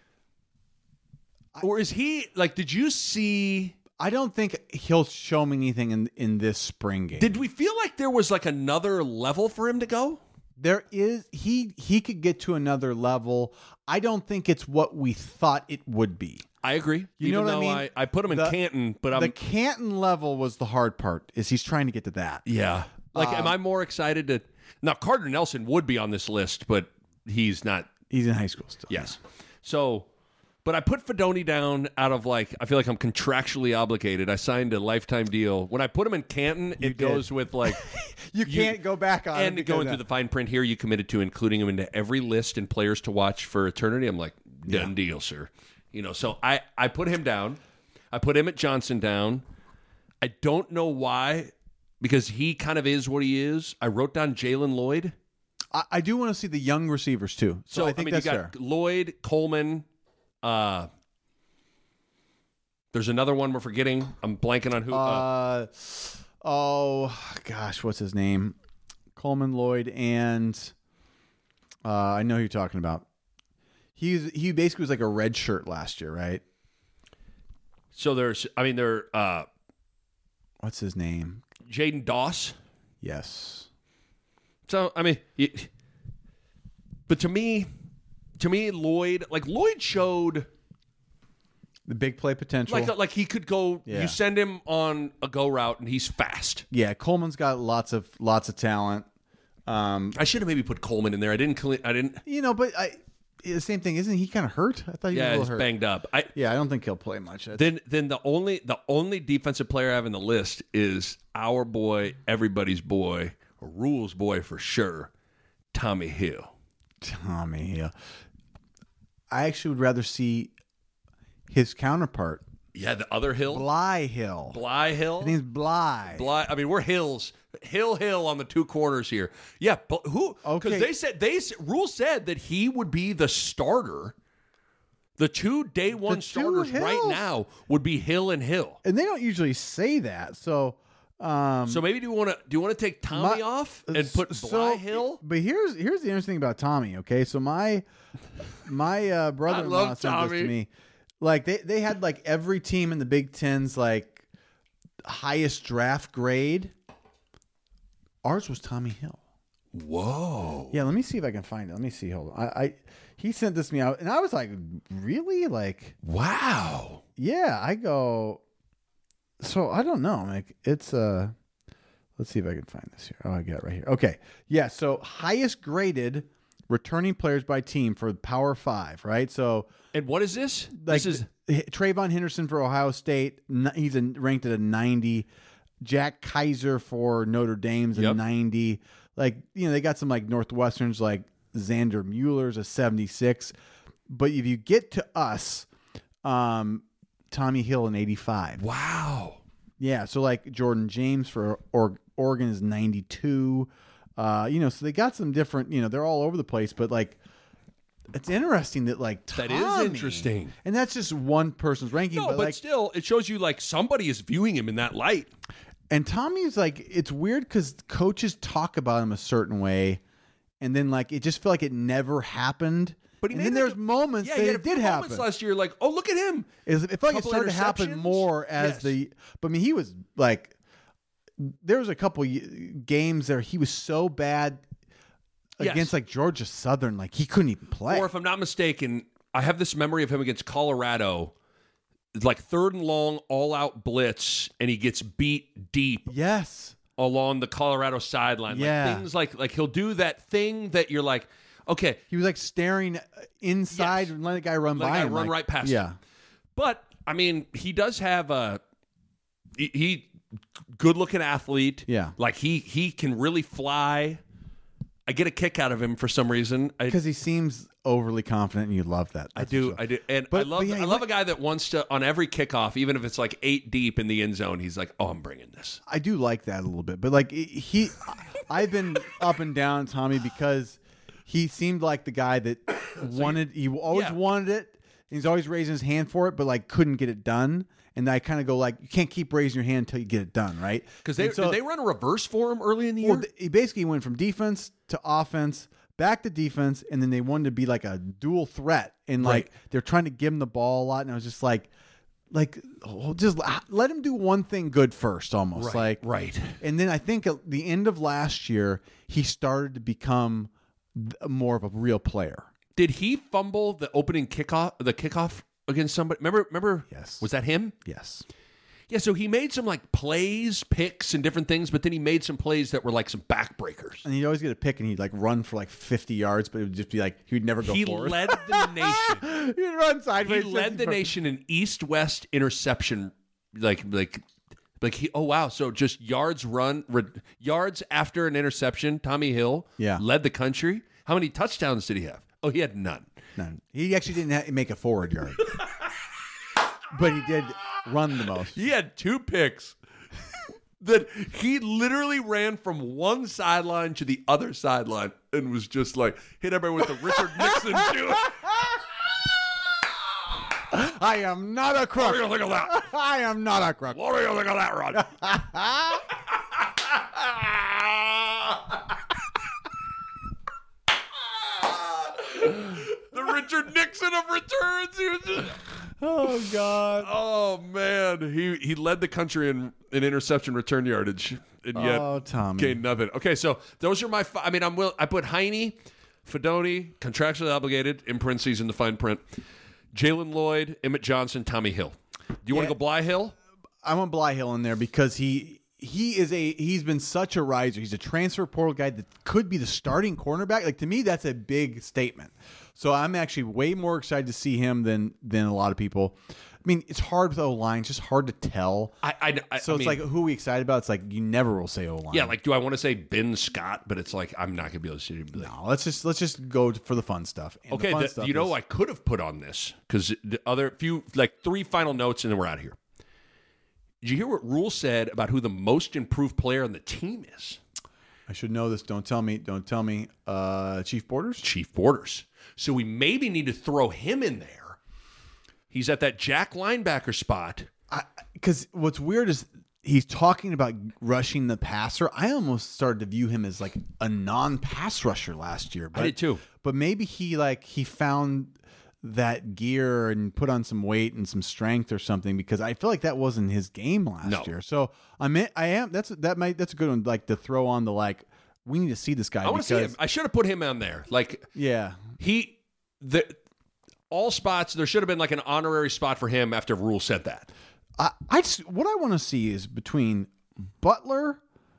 Or is he like? Did you see? I don't think he'll show me anything in in this spring game. Did we feel like there was like another level for him to go? There is he he could get to another level. I don't think it's what we thought it would be. I agree. You Even know what I though mean? I, I put him in The- Canton, but I'm the Canton level was the hard part. Is he's trying to get to that? yeah. Like, Um, am I more excited to now? Carter Nelson would be on this list, but he's not. He's in high school still. Yes. So, but I put Fedoni down out of like I feel like I'm contractually obligated. I signed a lifetime deal. When I put him in Canton, it did. goes with like You can't go back on it and because going of through that. the fine print here. You committed to including him into every list and players to watch for eternity. I'm like done deal, sir. You know. So I I put him down. I put Emmett Johnson down. I don't know why, because he kind of is what he is. I wrote down Jalen Lloyd. I, I do want to see the young receivers too. So, So I think mean, that's you fair. got Lloyd, Coleman. Uh, there's another one we're forgetting. I'm blanking on who. Uh, Uh, oh gosh, what's his name? Coleman, Lloyd, and uh, I know who you're talking about. He's he basically was like a red shirt last year, right? so there's, I mean, there. Uh, What's his name? Jaden Doss. Yes. So I mean, it, but to me, to me, Lloyd, like Lloyd showed. The big play potential. Like, like he could go. Yeah. You send him on a go route, and he's fast. yeah, Coleman's got lots of lots of talent. Um, I should have maybe put Coleman in there. I didn't. cle- I didn't. you know, but I the same thing. Isn't he kind of hurt? I thought he was a Yeah, little he's hurt. banged up. I Yeah, I don't think he'll play much. That's- then then the only the only defensive player I have in the list is our boy, everybody's boy, Rules boy for sure, Tommy Hill. Tommy, yeah. I actually would rather see his counterpart, Yeah, the other Hill, Bly Hill. Bly Hill. His name's Bly. Bly. I mean, we're Hills, Hill, Hill on the two corners here. Yeah, but who? Because Okay. they said they Rule said that he would be the starter. The two day one two starters right Hills. now would be Hill and Hill. And they don't usually say that. So, um, So maybe do you want to do you want to take Tommy my- off and put Bly so- Hill? But here's here's the interesting thing about Tommy. Okay, so my my uh, brother-in-law love sent this Tommy. to me. Like they they had like every team in the Big Ten's like highest draft grade. Ours was Tommy Hill. Whoa. Yeah, let me see if I can find it. Let me see. Hold on. I, I he sent this to me out, and I was like, really? Like, Wow. yeah. I go. So I don't know. Like, it's uh. Let's see if I can find this here. Oh, I got it right here. Okay. Yeah. So highest graded returning players by team for Power Five, right? So And what is this? like this is H- Trayvon Henderson for Ohio State. n- He's a, ranked at a ninety. Jack Kaiser for Notre Dame's a Yep. ninety. Like, you know, they got some like Northwesterns like Xander Mueller's a seventy-six. But if you get to us, um, Tommy Hill an eighty-five. wow. Yeah, so like Jordan James for or- Oregon is ninety-two. Uh, you know, so they got some different, you know, they're all over the place, but like it's interesting that like That Tommy, is interesting. And that's just one person's ranking, No, but, but like still, it shows you like somebody is viewing him in that light. and Tommy's like it's weird cuz coaches talk about him a certain way and then like it just felt like it never happened. But he and made then like there's a- moments Yeah, that he had it a few did moments happen. last year. Like, oh, look at him. It, was, it felt like it Couple started to happen interceptions? more as Yes. the. But I mean, he was like, there was a couple y- games there he was so bad against Yes. like Georgia Southern, like he couldn't even play. Or if I'm not mistaken, I have this memory of him against Colorado, like third and long, all out blitz, and he gets beat deep yes. along the Colorado sideline. Yeah. Like things like like he'll do that thing that you're like, okay, He was like staring inside Yes. and letting the guy run Let a by guy him. run like- right past Yeah. him. But I mean, he does have a he, he good looking athlete. Yeah. like he he can really fly. I get a kick out of him for some reason. I, Because he seems overly confident, and you love that. I That's do, for sure. I do, and But- I love but yeah, I he love went- a guy that wants to on every kickoff, even if it's like eight deep in the end zone. He's like, "Oh, I'm bringing this." I do like that a little bit, but like he, I've been up and down Tommy because he seemed like the guy that wanted. He always Yeah. wanted it. He's always raising his hand for it, but like couldn't get it done. And I kind of go like, you can't keep raising your hand until you get it done, right? Because they And so- did they run a reverse for him early in the year. Well, th- he basically went from defense to offense, back to defense, and then they wanted to be like a dual threat, and like Right. they're trying to give him the ball a lot, and I was just like, like oh, just l- let him do one thing good first, almost Right, like right. And then I think at the end of last year, he started to become th- more of a real player. Did he fumble the opening kickoff, the kickoff against somebody? Remember, remember? Yes. Was that him? Yes. Yeah. So he made some like plays, picks, and different things, but then he made some plays that were like some backbreakers. And he'd always get a pick, and he'd like run for like fifty yards, but it would just be like he would never go He forward. led the nation. He'd run He sideways. led the fifty nation in east-west interception, like like like he. Oh wow! So just yards run, re, yards after an interception. Tommy Hill, Yeah. led the country. How many touchdowns did he have? Oh, he had none. None. He actually didn't ha- make a forward yard, but he did run the most. He had two picks. That he literally ran from one sideline to the other sideline and was just like hit everybody with the Richard Nixon. Do I am not a What crook. do you think of that? I am not a crook. What do you think of that, Rod? The Richard Nixon of returns. He was just, Oh God. oh man, he he led the country in, in interception return yardage, and yet Oh, Tommy. gained nothing. Okay, so those are my. fi- I mean, I'm will. I put Heine, Fedoni, contractually obligated in parentheses in the fine print. Jalen Lloyd, Emmett Johnson, Tommy Hill. Do you want Yeah. to go Bly Hill? I want Blyhill in there because he he is a he's been such a riser. He's a transfer portal guy that could be the starting cornerback. Like to me, that's a big statement. So I'm actually way more excited to see him than than a lot of people. I mean, it's hard with O line; it's just hard to tell. I, I, I So I it's mean, like who are we excited about? It's like you never will say O line. yeah, like do I want to say Ben Scott? But it's like I'm not gonna be able to see him. Like, no, let's just let's just go for the fun stuff. And the okay, fun the- stuff you know is- I could have put on this because the other few like three final notes and then we're out of here. Did you hear what Rule said about who the most improved player on the team is? I should know this. Don't tell me. Don't tell me. Uh, Chief Borders. Chief Borders. So we maybe need to throw him in there. He's at that Jack linebacker spot. Because what's weird is he's talking about rushing the passer. I almost started to view him as like a non-pass rusher last year. But, did too. But maybe he like he found that gear and put on some weight and some strength or something because I feel like that wasn't his game last No. year. So I mean, I am that's that might that's a good one like to throw on the like we need to see this guy. I want to see because- him. I should have put him on there. Like Yeah. he, the all spots. There should have been like an honorary spot for him after Rule said that. I, I just what I want to see is between Butler,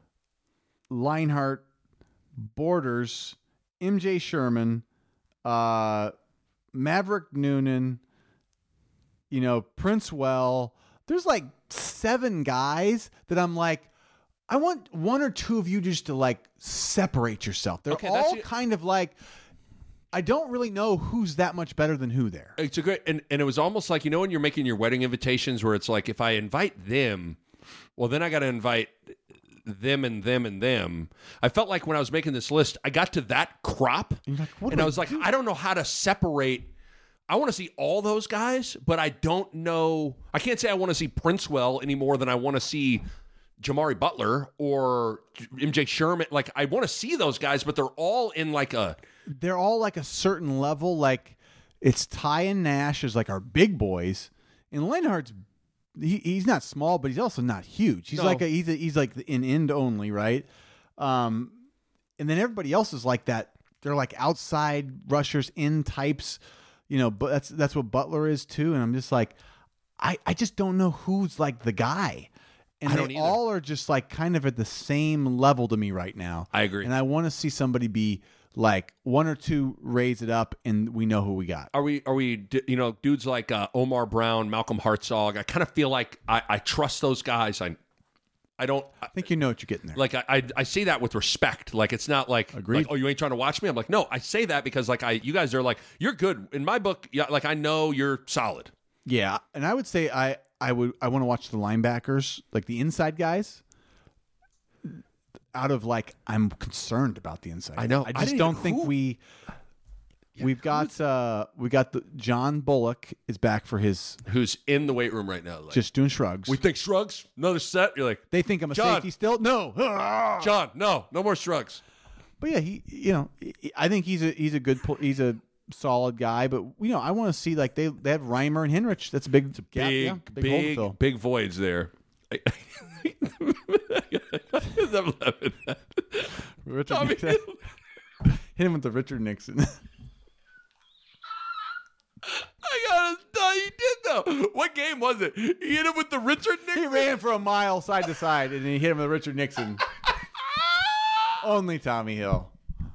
Leinart, Borders, M J Sherman, uh, Maverick Noonan, you know, Princewell. There's like seven guys that I'm like, I want one or two of you just to like separate yourself. They're Okay, that's all it. kind of like, I don't really know who's that much better than who there. It's a great, and, and it was almost like, you know, when you're making your wedding invitations where it's like, if I invite them, well, then I got to invite them and them and them. I felt like when I was making this list, I got to that crop you're like, what and do I I was like, do? I don't know how to separate. I want to see all those guys, but I don't know. I can't say I want to see Princewell any more than I want to see Jamari Butler or M J Sherman. Like, I want to see those guys, but they're all in like a, They're all like a certain level. Like it's Ty and Nash is like our big boys, and Leinart's he, he's not small, but he's also not huge. He's No. like a, he's a, he's like an end only, right? Um, and then everybody else is like that. They're like outside rushers, in types, you know. But that's that's what Butler is too. And I'm just like, I I just don't know who's like the guy. And I they don't either. all are just like kind of at the same level to me right now. I agree. And I want to see somebody be like one or two raise it up, and we know who we got. Are we? Are we? d- You know, dudes like uh, Omar Brown, Malcolm Hartzog. I kind of feel like I, I trust those guys. I, I don't. I think you know what you're getting there. Like I, I, I say that with respect. Like it's not like, Agreed. like, oh, you ain't trying to watch me. I'm like, no, I say that because like I, you guys are like, you're good in my book. Yeah, like I know you're solid. Yeah, and I would say I I would I want to watch the linebackers, like the inside guys. Out of like, I'm concerned about the inside. I know. I I just didn't don't even- think who- we. We've got uh we got the John Bullock is back for his Who's in the weight room right now? Like, just doing shrugs. we think shrugs. Another set. You're like, they think I'm a John. safety still. No, John, no, no more shrugs. but yeah, he you know I think he's a he's a good pl- he's a solid guy. But you know I want to see like they they have Reimer and Henrich. That's a big gap, Big, yeah, hole to big, fill. big voids there. I- I'm laughing at that. Richard Tommy Nixon. Hill. Hit him with the Richard Nixon. I gotta. No, he did though. What game was it? He hit him with the Richard Nixon. He ran for a mile side to side, and he hit him with Richard Nixon. Only Tommy Hill.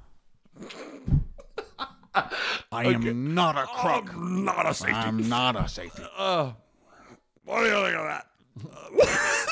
I am not a crook. I'm not a safety. I'm not a safety. Uh, what do you think of that?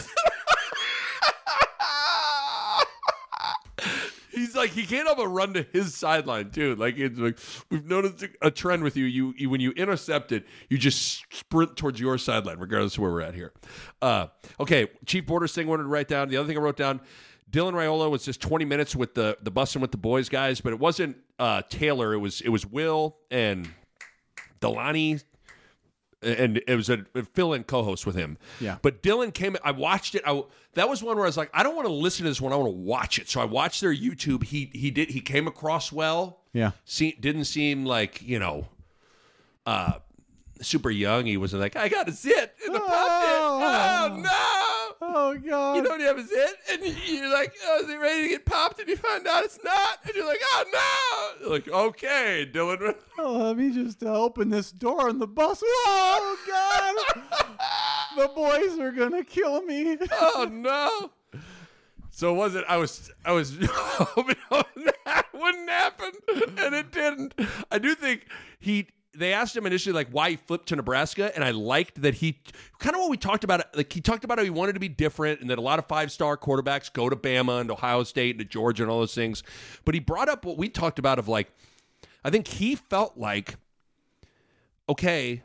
He's like he can't help but run to his sideline too. Like it's like we've noticed a trend with you. You, you when you intercept it, you just sprint towards your sideline, regardless of where we're at here. Uh, okay, Chief Borders thing I wanted to write down. The other thing I wrote down: Dylan Raiola was just twenty minutes with the the busing with the boys guys, but it wasn't uh, Taylor. It was it was Will and Delani. And it was a, a fill-in co-host with him. Yeah. But Dylan came. I watched it. I, that was one where I was like, I don't want to listen to this one. I want to watch it. So I watched their YouTube. He he did. He came across well. Yeah. See, didn't seem like you know, uh, super young. He was like, I got a zit in the pocket. Oh. Oh no. Oh God! You don't have a zit, and you're like, oh, is it ready to get popped? And you find out it's not, and you're like, oh no. You're like, okay, Dylan. Oh, let me just uh, open this door on the bus. Oh God! The boys are gonna kill me. Oh no! So was it? I was I was hoping that wouldn't happen, and it didn't. I do think he. They asked him initially like why he flipped to Nebraska, and I liked that he kind of what we talked about. Like he talked about how he wanted to be different, and that a lot of five star quarterbacks go to Bama and Ohio State and to Georgia and all those things. But he brought up what we talked about of like, I think he felt like, okay,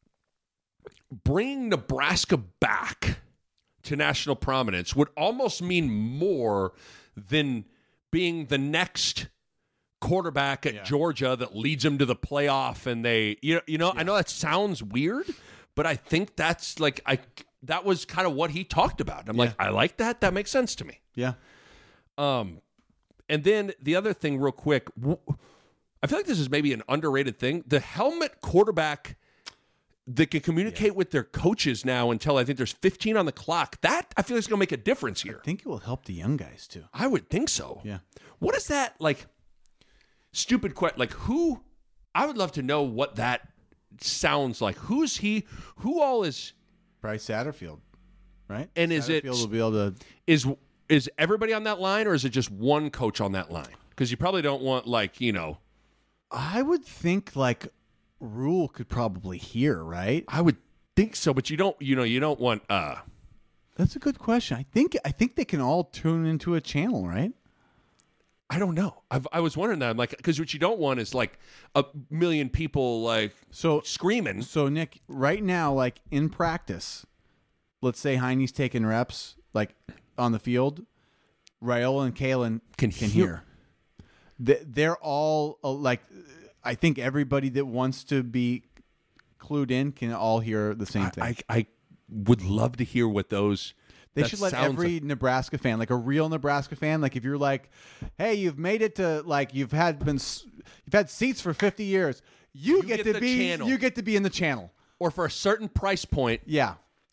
bringing Nebraska back to national prominence would almost mean more than being the next quarterback at Yeah. Georgia that leads them to the playoff. And they, you know, you know, I know that sounds weird, but I think that's like, I, that was kind of what he talked about. I'm like, I like that. That makes sense to me. Yeah. Um, and then the other thing real quick, w- I feel like this is maybe an underrated thing. The helmet quarterback that can communicate with their coaches now until I think there's fifteen on the clock. That I feel like is going to make a difference here. I think it will help the young guys too. I would think so. Yeah. What is that like? Stupid question. Like who? I would love to know what that sounds like. Who's he? Who all is? Bryce Satterfield, right? And is it- Satterfield will be able to? Is is everybody on that line, or is it just one coach on that line? Because you probably don't want like you know. I would think like Rule could probably hear, right? I would think so, but you don't. You know, you don't want. uh That's a good question. I think I think they can all tune into a channel, right? I don't know. I've, I was wondering that. I'm like, because what you don't want is like a million people like So screaming. So Nick, right now, like in practice, let's say Heine's taking reps, like on the field, Raiola and Kalen Can can hear. hear. They- They're all uh, like, I think everybody that wants to be clued in can all hear the same thing. I, I would love to hear what those. They that should let sounds every like. Nebraska fan, like a real Nebraska fan, like if you're like, hey, you've made it to like you've had been s- you've had seats for fifty years, you, You get, get to the be channel. you get to be in the channel. Or for a certain price point, Yeah.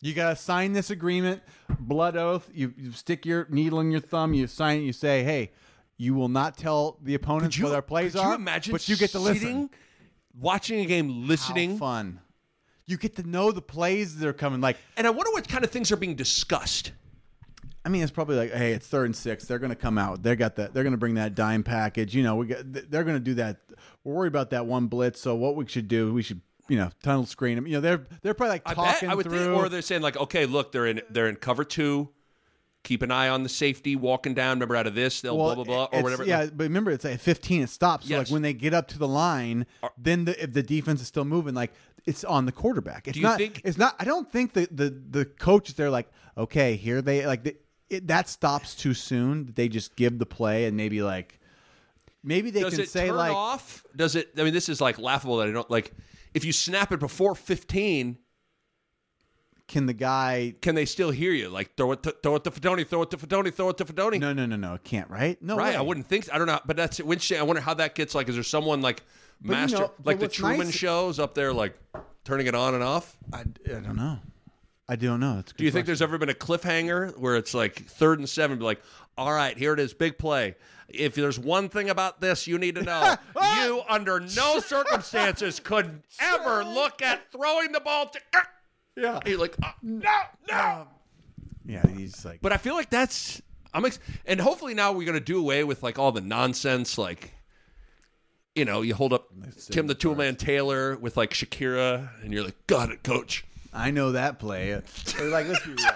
You gotta sign this agreement, blood oath. You, you stick your needle in your thumb. You sign it. You say, "Hey, you will not tell the opponents you, what our plays could are." you imagine but you get to listen. sitting, watching a game, listening? How fun! You get to know the plays that are coming. Like, And I wonder what kind of things are being discussed. I mean, it's probably like, hey, it's third and six. They're going to come out. They got that. They're going to bring that dime package. You know, we got. They're going to do that. We're worried about that one blitz. So what we should do, we should, you know, tunnel screen them. You know, they're they're probably like I talking bet I would through. think, or they're saying like, okay, look, they're in they're in cover two. Keep an eye on the safety walking down. Remember, out of this, they'll Well, blah blah blah or it's- whatever. Yeah, but remember, it's at fifteen. It stops. So Yes. like when they get up to the line, then the, if the defense is still moving, like it's on the quarterback. It's Do you not. think- It's not. I don't think the the the coaches they're like, okay, here they like the, it, that stops too soon. They just give the play and maybe like maybe they Does can it say turn like off? Does it? I mean, this is like laughable that I don't like. If you snap it before fifteen, can the guy? can they still hear you? Like throw it, to, throw it to Fedoni, throw it to Fedoni, throw it to Fedoni. No, no, no, no. It can't. Right? No. Right, way. I wouldn't think. I don't know, but that's interesting. I wonder how that gets. Like, is there someone like you master, know, but like the what's Truman nice- shows up there, like turning it on and off? I, I don't know. I don't know. That's a good Do you think question. there's ever been a cliffhanger where it's like third and seven, be like, all right, here it is, big play. If there's one thing about this you need to know, you under no circumstances could ever look at throwing the ball to. Yeah. You're like, uh, no, no. Yeah. He's like. But I feel like that's I'm ex- and hopefully now we're gonna do away with like all the nonsense, like you know, you hold up Tim the Toolman Taylor with like Shakira, and you're like, got it, coach. I know that play. They're like, let's be real.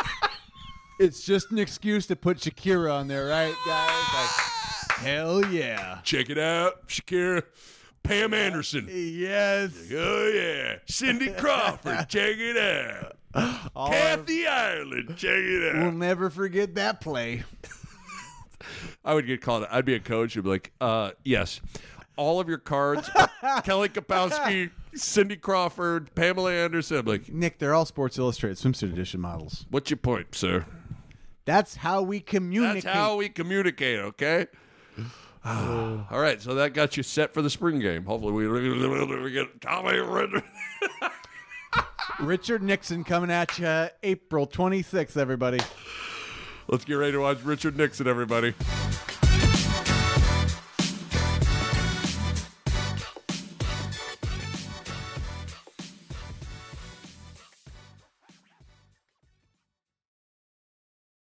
It's just an excuse to put Shakira on there, right, guys? Like, hell yeah. Check it out, Shakira. Pam Anderson. Yes. Oh yeah, Cindy Crawford. Check it out. All Kathy Ireland. Check it We'll out. never forget that play. I would get called. I'd be a coach. I'd be like, uh, yes, all of your cards, Kelly Kapowski, Cindy Crawford, Pamela Anderson. I'm like, Nick, they're all Sports Illustrated swimsuit edition models. what's your point, sir? That's how we communicate. That's how we communicate, okay? All right, so that got you set for the spring game. Hopefully we, we get Tommy Ritter. Richard Nixon coming at you April twenty-sixth, everybody. Let's get ready to watch Richard Nixon, everybody.